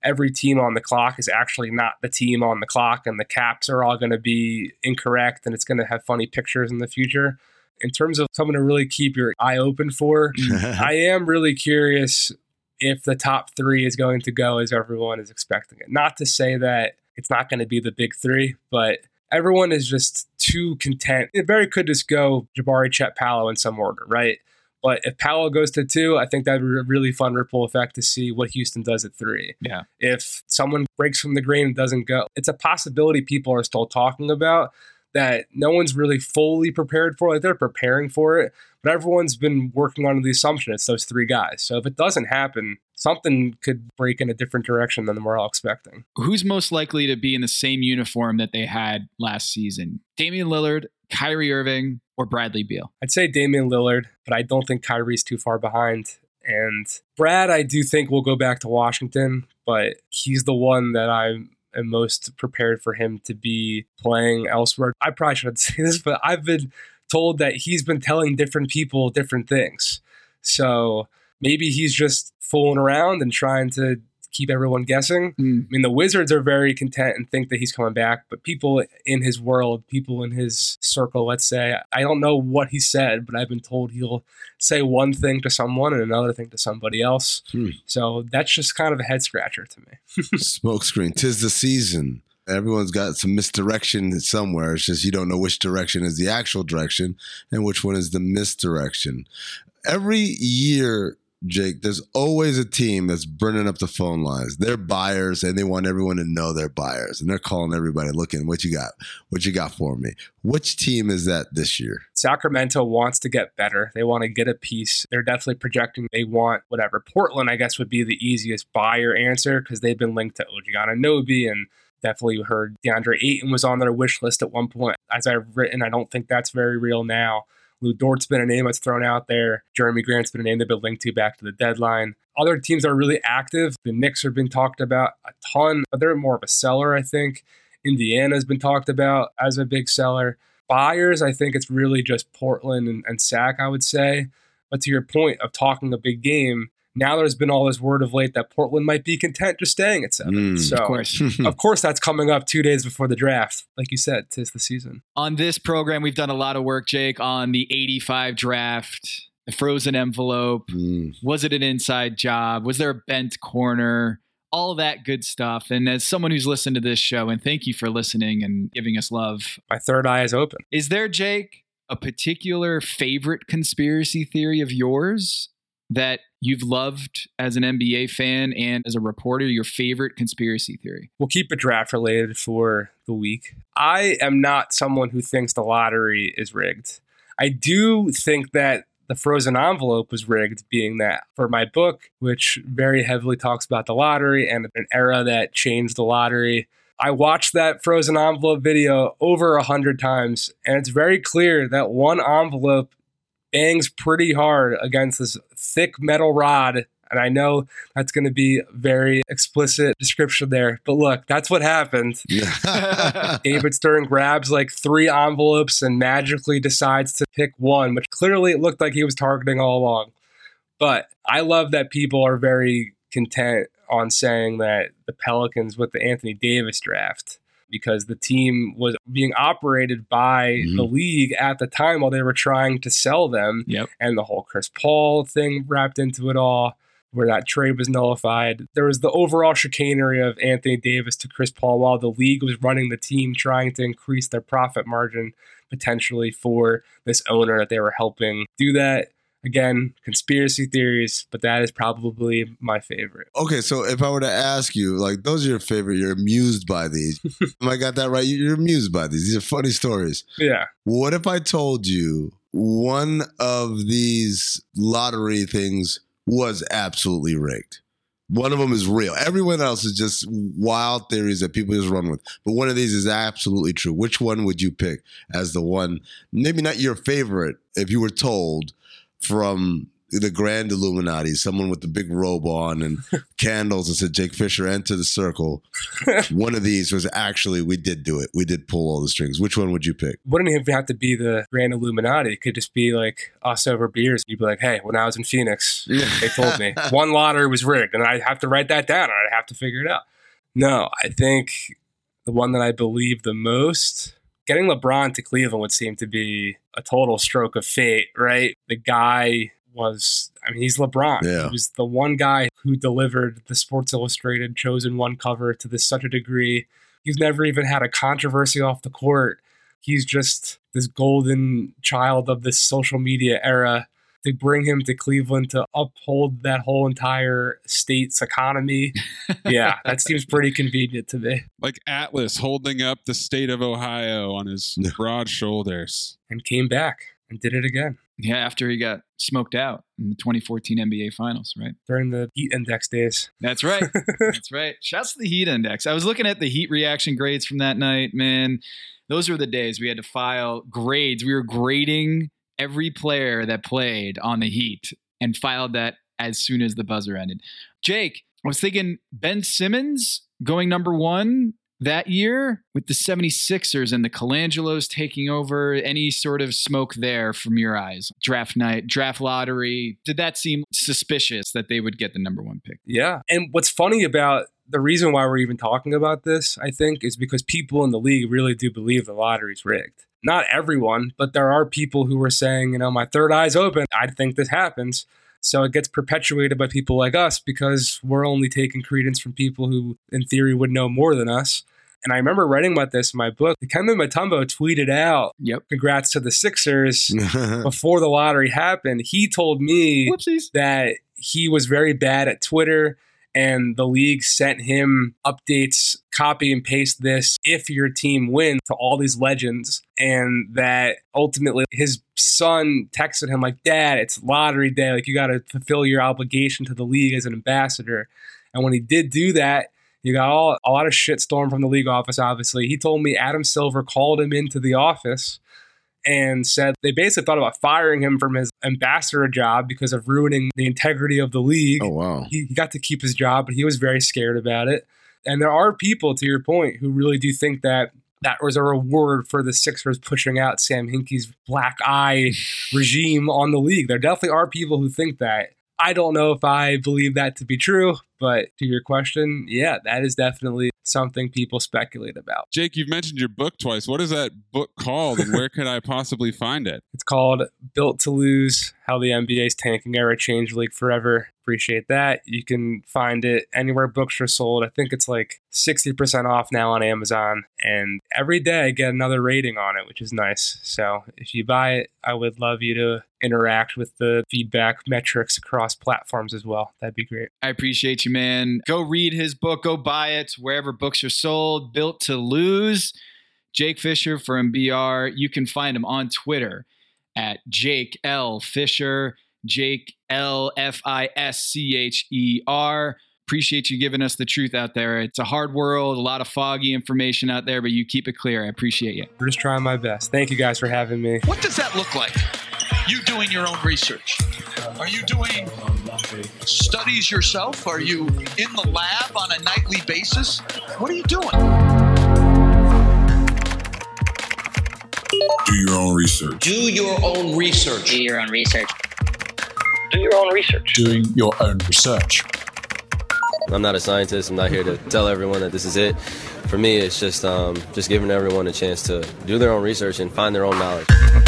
Speaker 29: every team on the clock is actually not the team on the clock, and the caps are all going to be incorrect, and it's going to have funny pictures in the future. In terms of someone to really keep your eye open for, I am really curious if the top 3 is going to go as everyone is expecting it. Not to say that it's not going to be the big 3, but everyone is just too content. It very could just go Jabari, Chet, Paolo in some order, right? But if Paolo goes to 2, I think that would be a really fun ripple effect to see what Houston does at 3.
Speaker 6: Yeah.
Speaker 29: If someone breaks from the grain and doesn't go, it's a possibility people are still talking about that no one's really fully prepared for. Like, they're preparing for it, but everyone's been working on the assumption it's those 3 guys. So if it doesn't happen, something could break in a different direction than we're all expecting.
Speaker 6: Who's most likely to be in the same uniform that they had last season? Damian Lillard, Kyrie Irving, or Bradley Beal?
Speaker 29: I'd say Damian Lillard, but I don't think Kyrie's too far behind. And Brad, I do think will go back to Washington, but he's the one that I'm most prepared for him to be playing elsewhere. I probably shouldn't say this, but I've been told that he's been telling different people different things. So maybe he's just fooling around and trying to keep everyone guessing. I mean, the Wizards are very content and think that he's coming back, but people in his world, people in his circle, let's say, I don't know what he said, but I've been told he'll say one thing to someone and another thing to somebody else. So that's just kind of a head scratcher to me.
Speaker 11: Smokescreen. 'Tis the season. Everyone's got some misdirection somewhere. It's just you don't know which direction is the actual direction and which one is the misdirection. Every year, Jake, there's always a team that's burning up the phone lines. They're buyers, and they want everyone to know they're buyers. And they're calling everybody, looking, what you got? What you got for me? Which team is that this year?
Speaker 29: Sacramento wants to get better. They want to get a piece. They're definitely projecting they want whatever. Portland, I guess, would be the easiest buyer answer because they've been linked to OG Anunoby, and definitely heard DeAndre Ayton was on their wish list at one point. As I've written, I don't think that's very real now. Lou Dort's been a name that's thrown out there. Jeremy Grant's been a name they've been linked to back to the deadline. Other teams are really active. The Knicks have been talked about a ton, but they're more of a seller, I think. Indiana's been talked about as a big seller. Buyers, I think it's really just Portland and Sac, I would say. But to your point of talking a big game, now there's been all this word of late that Portland might be content just staying at 7. So, of course, that's coming up 2 days before the draft. Like you said, 'tis the season.
Speaker 6: On this program, we've done a lot of work, Jake, on the 85 draft, the frozen envelope. Was it an inside job? Was there a bent corner? All that good stuff. And as someone who's listened to this show, and thank you for listening and giving us love.
Speaker 29: My third eye is open.
Speaker 6: Is there, Jake, a particular favorite conspiracy theory of yours that you've loved as an NBA fan and as a reporter, your favorite conspiracy theory?
Speaker 29: We'll keep it draft related for the week. I am not someone who thinks the lottery is rigged. I do think that the frozen envelope was rigged, being that for my book, which very heavily talks about the lottery and an era that changed the lottery. I watched that frozen envelope video over 100 times, and it's very clear that one envelope bangs pretty hard against this thick metal rod. And I know that's going to be a very explicit description there. But look, that's what happened. David Stern grabs like 3 envelopes and magically decides to pick one, which clearly it looked like he was targeting all along. But I love that people are very content on saying that the Pelicans with the Anthony Davis draft, because the team was being operated by the league at the time while they were trying to sell them. And the whole Chris Paul thing wrapped into it all, where that trade was nullified. There was the overall chicanery of Anthony Davis to Chris Paul while the league was running the team, trying to increase their profit margin potentially for this owner that they were helping do that. Again, conspiracy theories, but that is probably my favorite.
Speaker 11: Okay, so if I were to ask you, like, those are your favorite, you're amused by these. Am I got that right? You're amused by these. These are funny stories.
Speaker 29: Yeah.
Speaker 11: What if I told you one of these lottery things was absolutely rigged? One of them is real. Everyone else is just wild theories that people just run with. But one of these is absolutely true. Which one would you pick as the one, maybe not your favorite, if you were told, from the Grand Illuminati, someone with the big robe on and candles that said Jake Fisher enter the circle. One of these was actually, we did do it. We did pull all the strings. Which one would you pick?
Speaker 29: Wouldn't even have to be the Grand Illuminati. It could just be like us over beers. You'd be like, hey, when I was in Phoenix, they told me one lottery was rigged, and I'd have to write that down, and I'd have to figure it out. No, I think the one that I believe the most, getting LeBron to Cleveland would seem to be a total stroke of fate, right? The guy he's LeBron.
Speaker 11: Yeah.
Speaker 29: He was the one guy who delivered the Sports Illustrated Chosen One cover to such a degree. He's never even had a controversy off the court. He's just this golden child of this social media era. To bring him to Cleveland to uphold that whole entire state's economy. Yeah, that seems pretty convenient to me.
Speaker 9: Like Atlas holding up the state of Ohio on his broad shoulders.
Speaker 29: And came back and did it again.
Speaker 6: Yeah, after he got smoked out in the 2014 NBA Finals, right?
Speaker 29: During the Heat Index days.
Speaker 6: That's right. That's right. Shouts to the Heat Index. I was looking at the Heat reaction grades from that night, man. Those were the days we had to file grades. We were grading every player that played on the Heat and filed that as soon as the buzzer ended. Jake, I was thinking Ben Simmons going number one that year with the 76ers and the Colangelos taking over. Any sort of smoke there from your eyes? Draft night, draft lottery. Did that seem suspicious that they would get the number one pick?
Speaker 29: Yeah. And what's funny about the reason why we're even talking about this, I think, is because people in the league really do believe the lottery's rigged. Not everyone, but there are people who are saying, my third eye's open. I think this happens. So it gets perpetuated by people like us because we're only taking credence from people who, in theory, would know more than us. And I remember writing about this in my book. Dikembe Mutombo tweeted out, congrats to the Sixers before the lottery happened. He told me that he was very bad at Twitter, and the league sent him updates, copy and paste this if your team wins to all these legends. And that ultimately his son texted him like, Dad, it's lottery day. Like, you got to fulfill your obligation to the league as an ambassador. And when he did do that, you got a lot of shitstorm from the league office, obviously. He told me Adam Silver called him into the office and said they basically thought about firing him from his ambassador job because of ruining the integrity of the league.
Speaker 11: Oh, wow.
Speaker 29: He got to keep his job, but he was very scared about it. And there are people, to your point, who really do think that was a reward for the Sixers pushing out Sam Hinkie's black eye regime on the league. There definitely are people who think that. I don't know if I believe that to be true, but to your question, yeah, that is definitely something people speculate about.
Speaker 9: Jake, you've mentioned your book twice. What is that book called, and where could I possibly find it?
Speaker 29: It's called Built to Lose, How the NBA's Tanking Era Changed League Forever. Appreciate that. You can find it anywhere books are sold. I think it's like 60% off now on Amazon. And every day I get another rating on it, which is nice. So if you buy it, I would love you to interact with the feedback metrics across platforms as well. That'd be great.
Speaker 6: I appreciate you, man. Go read his book. Go buy it wherever books are sold. Built to Lose. Jake Fisher from BR. You can find him on Twitter at Jake L. Fisher. Jake L. Fischer. Appreciate you giving us the truth out there. It's a hard world, a lot of foggy information out there, but you keep it clear. I appreciate you.
Speaker 29: We're just trying my best. Thank you guys for having me.
Speaker 12: What does that look like? You doing your own research? Are you doing studies yourself? Are you in the lab on a nightly basis? What are you doing?
Speaker 14: Do your own research.
Speaker 12: Do your own research.
Speaker 13: Do your own research.
Speaker 12: Do your own research.
Speaker 14: Doing your own research.
Speaker 15: I'm not a scientist. I'm not here to tell everyone that this is it. For me, it's just giving everyone a chance to do their own research and find their own knowledge.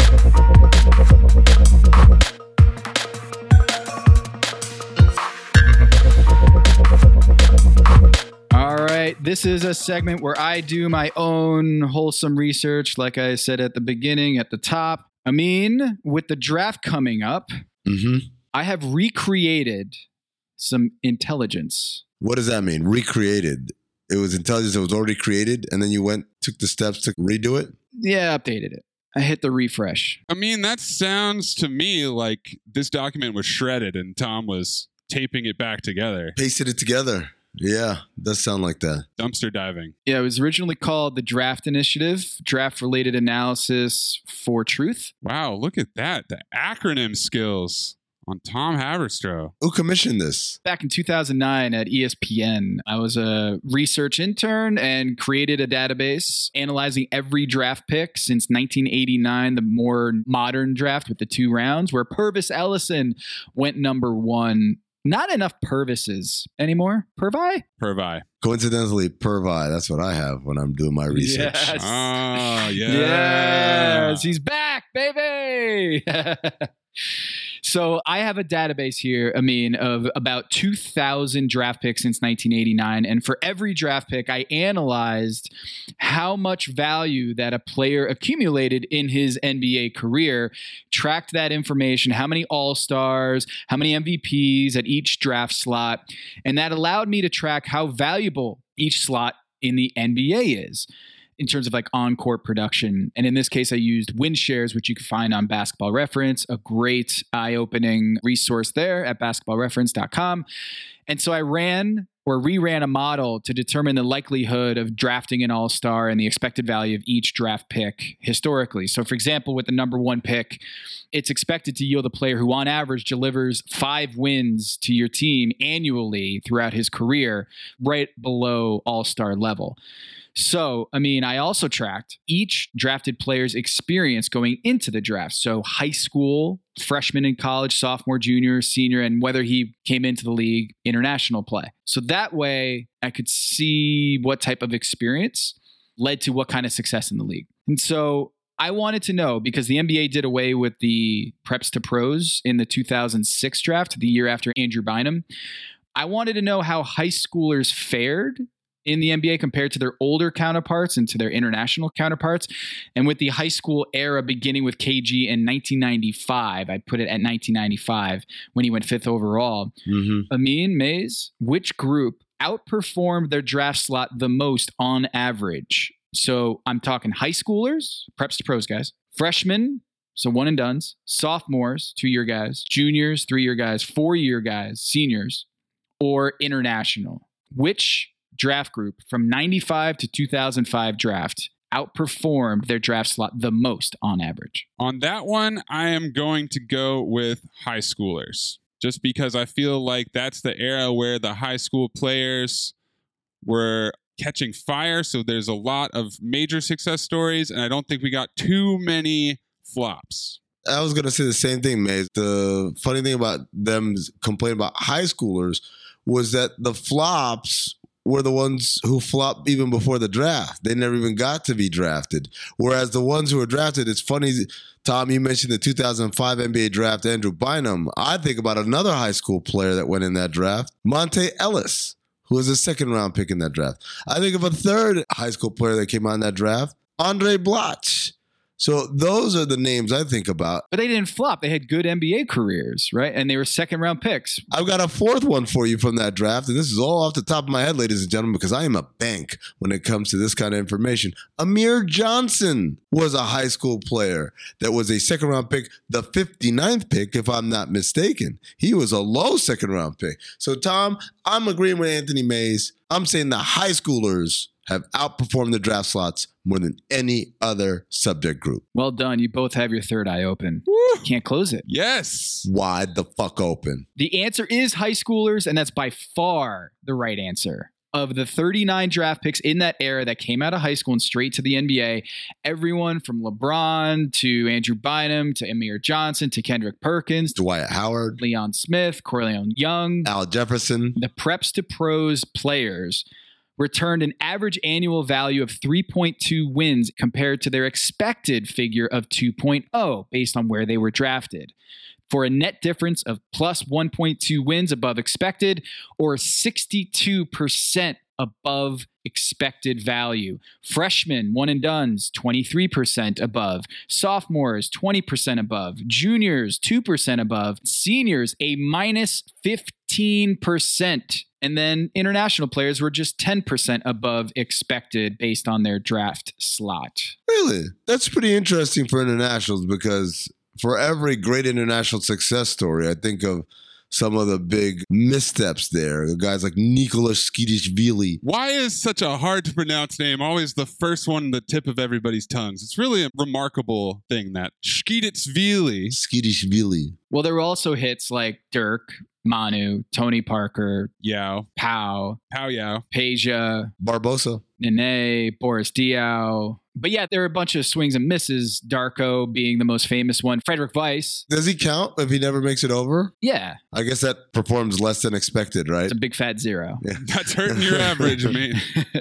Speaker 6: All right, this is a segment where I do my own wholesome research, like I said at the beginning, at the top. I mean, with the draft coming up, I have recreated some intelligence.
Speaker 11: What does that mean? Recreated. It was intelligence that was already created, and then you took the steps to redo it?
Speaker 6: Yeah, updated it. I hit the refresh.
Speaker 9: I mean, that sounds to me like this document was shredded and Tom was taping it back together.
Speaker 11: Pasted it together. Yeah, does sound like that.
Speaker 9: Dumpster diving.
Speaker 6: Yeah, it was originally called the Draft Initiative, Draft-Related Analysis for Truth.
Speaker 9: Wow, look at that. The acronym skills On Tom Haberstroh.
Speaker 11: Who commissioned this?
Speaker 6: Back in 2009 at ESPN, I was a research intern and created a database analyzing every draft pick since 1989, the more modern draft with the 2 rounds, where Purvis Ellison went number 1. Not enough Purvises anymore.
Speaker 9: Purvi.
Speaker 11: Coincidentally, Purvi. That's what I have when I'm doing my research.
Speaker 6: Yes.
Speaker 9: Oh, yeah.
Speaker 6: Yes. He's back, baby. So I have a database here, Amin, of about 2,000 draft picks since 1989. And for every draft pick, I analyzed how much value that a player accumulated in his NBA career, tracked that information, how many All-Stars, how many MVPs at each draft slot. And that allowed me to track how valuable each slot in the NBA is in terms of like on-court production. And in this case, I used win shares, which you can find on Basketball Reference, a great eye-opening resource there at basketballreference.com. And so I reran a model to determine the likelihood of drafting an all-star and the expected value of each draft pick historically. So for example, with the number 1 pick, it's expected to yield a player who on average delivers 5 wins to your team annually throughout his career, right below all-star level. So, I mean, I also tracked each drafted player's experience going into the draft. So high school, freshman in college, sophomore, junior, senior, and whether he came into the league, international play. So that way I could see what type of experience led to what kind of success in the league. And so I wanted to know, because the NBA did away with the preps to pros in the 2006 draft, the year after Andrew Bynum. I wanted to know how high schoolers fared in the NBA compared to their older counterparts and to their international counterparts. And with the high school era beginning with KG in 1995, I put it at 1995 when he went 5th overall. Amin, Mays, which group outperformed their draft slot the most on average? So I'm talking high schoolers, preps to pros guys, freshmen, so one and dones, sophomores, 2-year guys, juniors, 3-year guys, 4-year guys, seniors, or international. Which draft group from 95 to 2005 draft outperformed their draft slot the most on average?
Speaker 9: On that one, I am going to go with high schoolers, just because I feel like that's the era where the high school players were catching fire. So there's a lot of major success stories, and I don't think we got too many flops.
Speaker 11: I was going to say the same thing, Maze. The funny thing about them complaining about high schoolers was that the flops were the ones who flopped even before the draft. They never even got to be drafted. Whereas the ones who were drafted, it's funny, Tom, you mentioned the 2005 NBA draft, Andrew Bynum. I think about another high school player that went in that draft, Monte Ellis, who was a 2nd-round pick in that draft. I think of a 3rd high school player that came out in that draft, Andre Blatch. So those are the names I think about.
Speaker 6: But they didn't flop. They had good NBA careers, right? And they were 2nd-round picks.
Speaker 11: I've got a 4th one for you from that draft, and this is all off the top of my head, ladies and gentlemen, because I am a bank when it comes to this kind of information. Amir Johnson was a high school player that was a 2nd-round pick, the 59th pick, if I'm not mistaken. He was a low 2nd-round pick. So, Tom, I'm agreeing with Anthony Mays. I'm saying the high schoolers have outperformed the draft slots more than any other subject group.
Speaker 6: Well done. You both have your third eye open. Can't close it.
Speaker 9: Yes.
Speaker 11: Wide the fuck open.
Speaker 6: The answer is high schoolers, and that's by far the right answer. Of the 39 draft picks in that era that came out of high school and straight to the NBA, everyone from LeBron to Andrew Bynum to Amir Johnson to Kendrick Perkins,
Speaker 11: Dwight Howard,
Speaker 6: Leon Smith, Corleone Young,
Speaker 11: Al Jefferson,
Speaker 6: the preps to pros players returned an average annual value of 3.2 wins compared to their expected figure of 2.0 based on where they were drafted, for a net difference of plus 1.2 wins above expected, or 62% above expected value. Freshmen, one and dones, 23% above. Sophomores, 20% above. Juniors, 2% above. Seniors, a minus 15%. And then international players were just 10% above expected based on their draft slot.
Speaker 11: Really? That's pretty interesting for internationals, because for every great international success story, I think of some of the big missteps there. Guys like Nikola Skidishvili.
Speaker 9: Why is such a hard to pronounce name always the first one on the tip of everybody's tongues? It's really a remarkable thing, that Skidishvili.
Speaker 6: Well, there were also hits like Dirk, Manu, Tony Parker,
Speaker 9: Yao,
Speaker 6: Pau
Speaker 9: Yao,
Speaker 6: Peja,
Speaker 11: Barbosa,
Speaker 6: Nene, Boris Diaw. But yeah, there are a bunch of swings and misses. Darko being the most famous one. Frederick Weiss.
Speaker 11: Does he count if he never makes it over?
Speaker 6: Yeah.
Speaker 11: I guess that performs less than expected, right?
Speaker 6: It's a big fat zero.
Speaker 11: Yeah.
Speaker 9: That's hurting your average, man.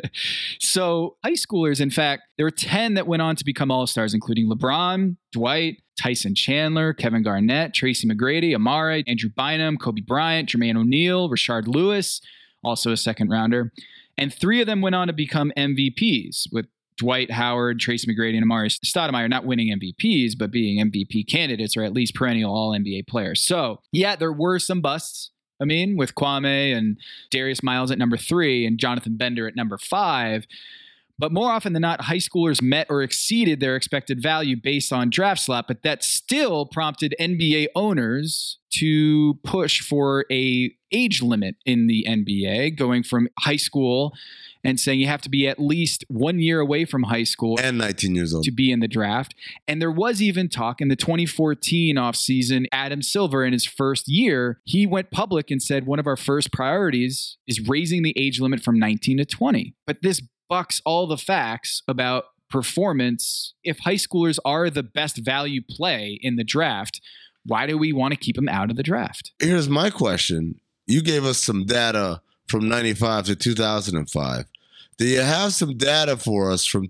Speaker 6: So high schoolers, in fact, there were 10 that went on to become All-Stars, including LeBron, Dwight, Tyson Chandler, Kevin Garnett, Tracy McGrady, Amare, Andrew Bynum, Kobe Bryant, Jermaine O'Neal, Rashard Lewis, also a second rounder. And 3 of them went on to become MVPs, with Dwight Howard, Tracy McGrady, and Amari Stoudemire not winning MVPs, but being MVP candidates or at least perennial All-NBA players. So, yeah, there were some busts. I mean, with Kwame and Darius Miles at number 3 and Jonathan Bender at number 5. But more often than not, high schoolers met or exceeded their expected value based on draft slot, but that still prompted NBA owners to push for a age limit in the NBA, going from high school and saying you have to be at least 1 year away from high school
Speaker 11: and 19 years old
Speaker 6: to be in the draft. And there was even talk in the 2014 offseason, Adam Silver in his first year, he went public and said one of our first priorities is raising the age limit from 19 to 20. But this bucks all the facts about performance. If high schoolers are the best value play in the draft, why do we want to keep them out of the draft?
Speaker 11: Here's my question. You gave us some data from 95 to 2005. Do you have some data for us from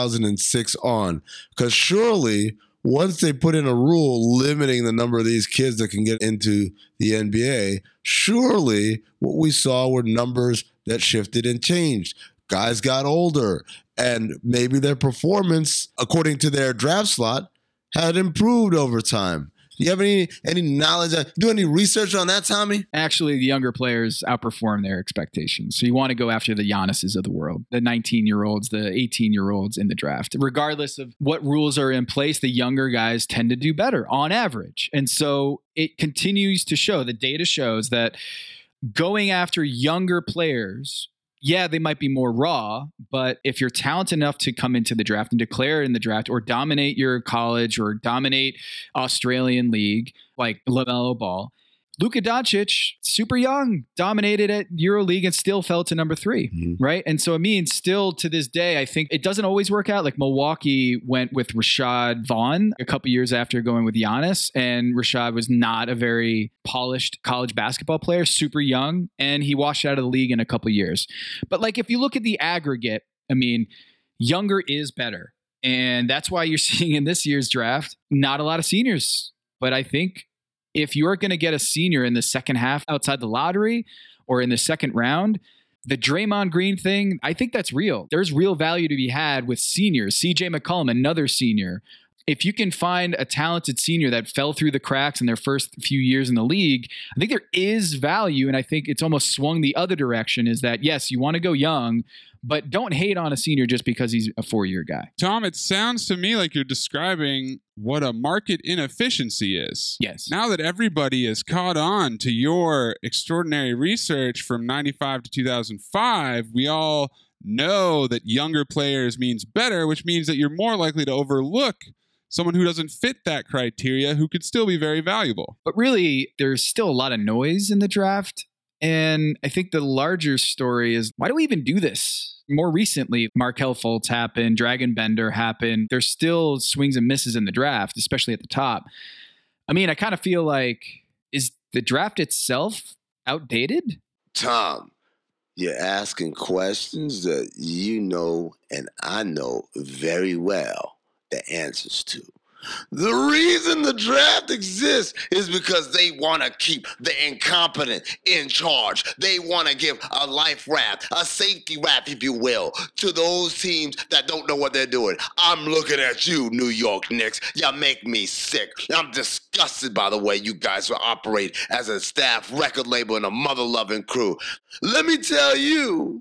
Speaker 11: 2006 on? Because surely once they put in a rule limiting the number of these kids that can get into the NBA, surely what we saw were numbers that shifted and changed. Guys got older, and maybe their performance, according to their draft slot, had improved over time. Do you have any knowledge? Do any research on that, Tommy?
Speaker 6: Actually, the younger players outperform their expectations. So you want to go after the Giannis's of the world, the 19-year-olds, the 18-year-olds in the draft. Regardless of what rules are in place, the younger guys tend to do better on average. And so it continues to show, the data shows that going after younger players, yeah, they might be more raw, but if you're talented enough to come into the draft and declare in the draft or dominate your college or dominate Australian league like LaMelo Ball, Luka Doncic, super young, dominated at EuroLeague and still fell to number 3, right? And so it means still to this day, I think it doesn't always work out. Like Milwaukee went with Rashad Vaughn a couple years after going with Giannis, and Rashad was not a very polished college basketball player, super young, and he washed out of the league in a couple years. But like if you look at the aggregate, I mean, younger is better. And that's why you're seeing in this year's draft, not a lot of seniors. But I think if you're going to get a senior in the second half outside the lottery or in the second round, the Draymond Green thing, I think that's real. There's real value to be had with seniors. CJ McCollum, another senior. If you can find a talented senior that fell through the cracks in their first few years in the league, I think there is value. And I think it's almost swung the other direction, is that, yes, you want to go young, but don't hate on a senior just because he's a 4-year guy.
Speaker 9: Tom, it sounds to me like you're describing what a market inefficiency is.
Speaker 6: Yes.
Speaker 9: Now that everybody is caught on to your extraordinary research from 95 to 2005, we all know that younger players means better, which means that you're more likely to overlook someone who doesn't fit that criteria who could still be very valuable.
Speaker 6: But really, there's still a lot of noise in the draft. And I think the larger story is, why do we even do this? More recently, Markelle Fultz happened, Dragan Bender happened. There's still swings and misses in the draft, especially at the top. I mean, I kind of feel like, is the draft itself outdated?
Speaker 11: Tom, you're asking questions that you know and I know very well the answers to. The reason the draft exists is because they want to keep the incompetent in charge. They want to give a life raft, a safety raft, if you will, to those teams that don't know what they're doing. I'm looking at you, New York Knicks. You make me sick. I'm disgusted by the way you guys operate as a staff record label and a mother-loving crew. Let me tell you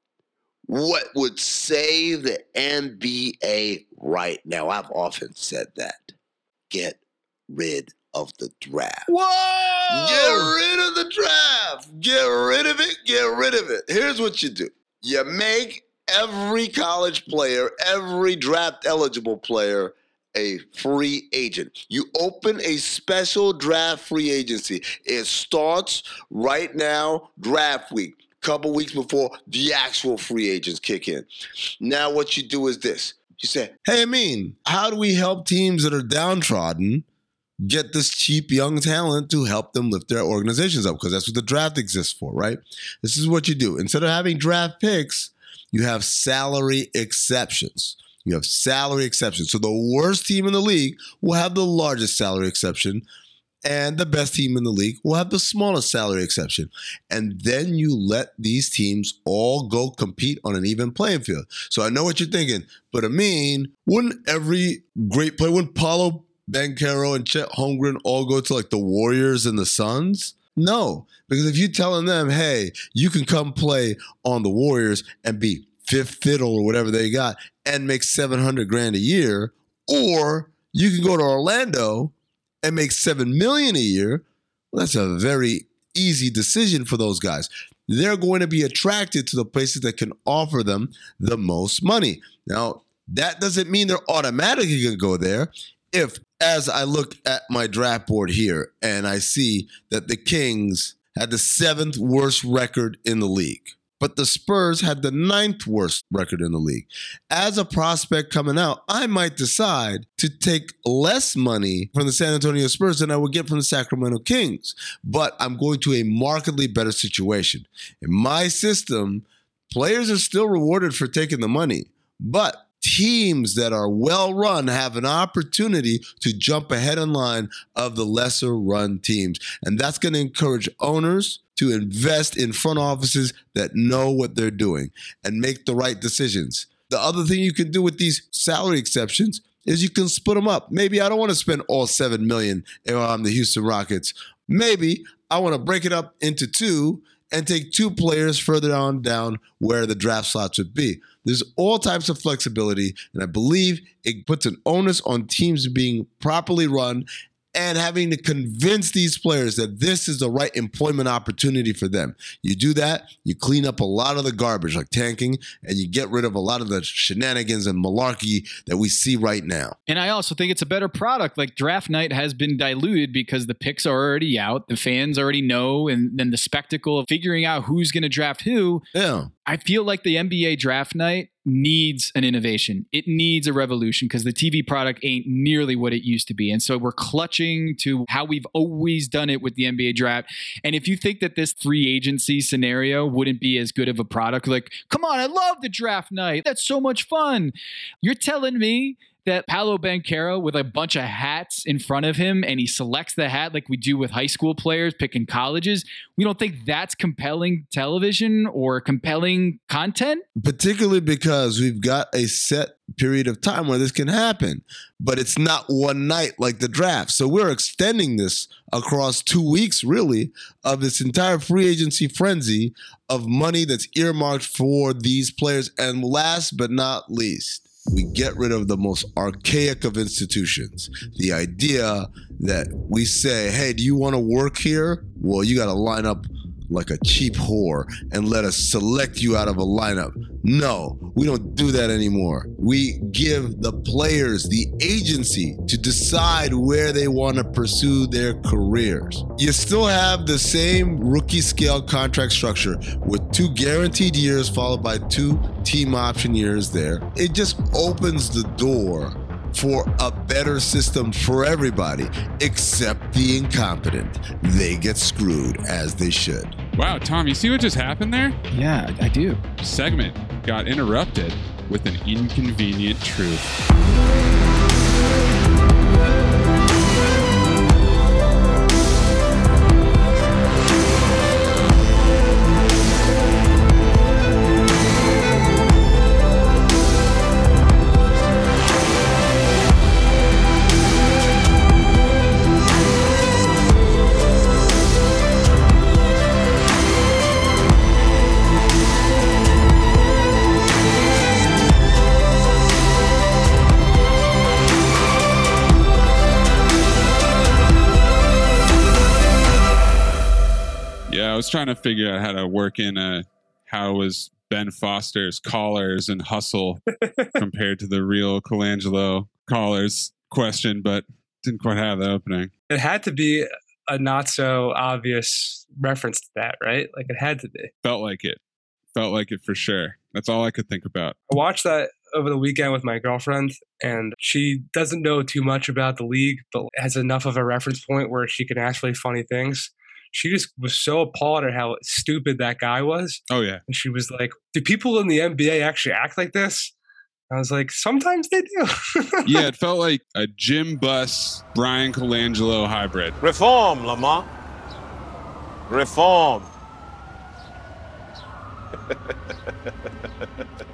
Speaker 11: what would save the NBA right now. I've often said that. Get rid of the draft.
Speaker 6: Whoa!
Speaker 11: Get rid of the draft. Get rid of it. Get rid of it. Here's what you do. You make every college player, every draft-eligible player, a free agent. You open a special draft free agency. It starts right now, draft week, couple weeks before the actual free agents kick in. Now what you do is this. You say, hey, Amin, how do we help teams that are downtrodden get this cheap young talent to help them lift their organizations up? Because that's what the draft exists for, right? This is what you do. Instead of having draft picks, you have salary exceptions. You have salary exceptions. So the worst team in the league will have the largest salary exception, and the best team in the league will have the smallest salary exception. And then you let these teams all go compete on an even playing field. So I know what you're thinking, but wouldn't every great player, wouldn't Paolo Banchero and Chet Holmgren all go to like the Warriors and the Suns? No, because if you're telling them, hey, you can come play on the Warriors and be fifth fiddle or whatever they got and make $700,000 a year, or you can go to Orlando and make $7 million a year. Well, that's a very easy decision for those guys. They're going to be attracted to the places that can offer them the most money. Now, that doesn't mean they're automatically going to go there. If, as I look at my draft board here and I see that the Kings had the 7th worst record in the league, but the Spurs had the 9th worst record in the league. As a prospect coming out, I might decide to take less money from the San Antonio Spurs than I would get from the Sacramento Kings. But I'm going to a markedly better situation. In my system, players are still rewarded for taking the money, but teams that are well run have an opportunity to jump ahead in line of the lesser run teams. And that's going to encourage owners to invest in front offices that know what they're doing and make the right decisions. The other thing you can do with these salary exceptions is you can split them up. Maybe I don't want to spend all $7 million on the Houston Rockets. Maybe I want to break it up into 2 and take 2 players further on down where the draft slots would be. There's all types of flexibility, and I believe it puts an onus on teams being properly run and having to convince these players that this is the right employment opportunity for them. You do that, you clean up a lot of the garbage like tanking, and you get rid of a lot of the shenanigans and malarkey that we see right now.
Speaker 6: And I also think it's a better product. Like draft night has been diluted because the picks are already out, the fans already know, and then the spectacle of figuring out who's going to draft who.
Speaker 11: Yeah.
Speaker 6: I feel like the NBA draft night needs an innovation. It needs a revolution because the TV product ain't nearly what it used to be. And so we're clutching to how we've always done it with the NBA draft. And if you think that this free agency scenario wouldn't be as good of a product, like, come on, I love the draft night. That's so much fun. You're telling me that Paolo Banchero with a bunch of hats in front of him and he selects the hat like we do with high school players picking colleges. We don't think that's compelling television or compelling content?
Speaker 11: Particularly because we've got a set period of time where this can happen, but it's not one night like the draft. So we're extending this across 2 weeks, really, of this entire free agency frenzy of money that's earmarked for these players. And last but not least, we get rid of the most archaic of institutions. The idea that we say, hey, do you want to work here? Well, you got to line up like a cheap whore and let us select you out of a lineup. No, we don't do that anymore. We give the players the agency to decide where they want to pursue their careers. You still have the same rookie scale contract structure with 2 guaranteed years followed by 2 team option years there. It just opens the door for a better system for everybody except the incompetent. They get screwed as they should.
Speaker 9: Wow, Tom, you see what just happened there?
Speaker 6: Yeah, I do.
Speaker 9: Segment got interrupted with an inconvenient truth. trying to figure out how to work in how was Ben Foster's Callers and Hustle compared to the real Colangelo Callers question, but didn't quite have the opening.
Speaker 29: It had to be a not so obvious reference to that, right? Like it had to be.
Speaker 9: Felt like it for sure. That's all I could think about.
Speaker 29: I watched that over the weekend with my girlfriend, and she doesn't know too much about the league, but has enough of a reference point where she can ask really funny things. She just was so appalled at how stupid that guy was.
Speaker 9: Oh, yeah.
Speaker 29: And she was like, do people in the NBA actually act like this? I was like, sometimes they do.
Speaker 9: Yeah, it felt like a Jim Buss, Brian Colangelo hybrid.
Speaker 1: Reform, Lamar. Reform.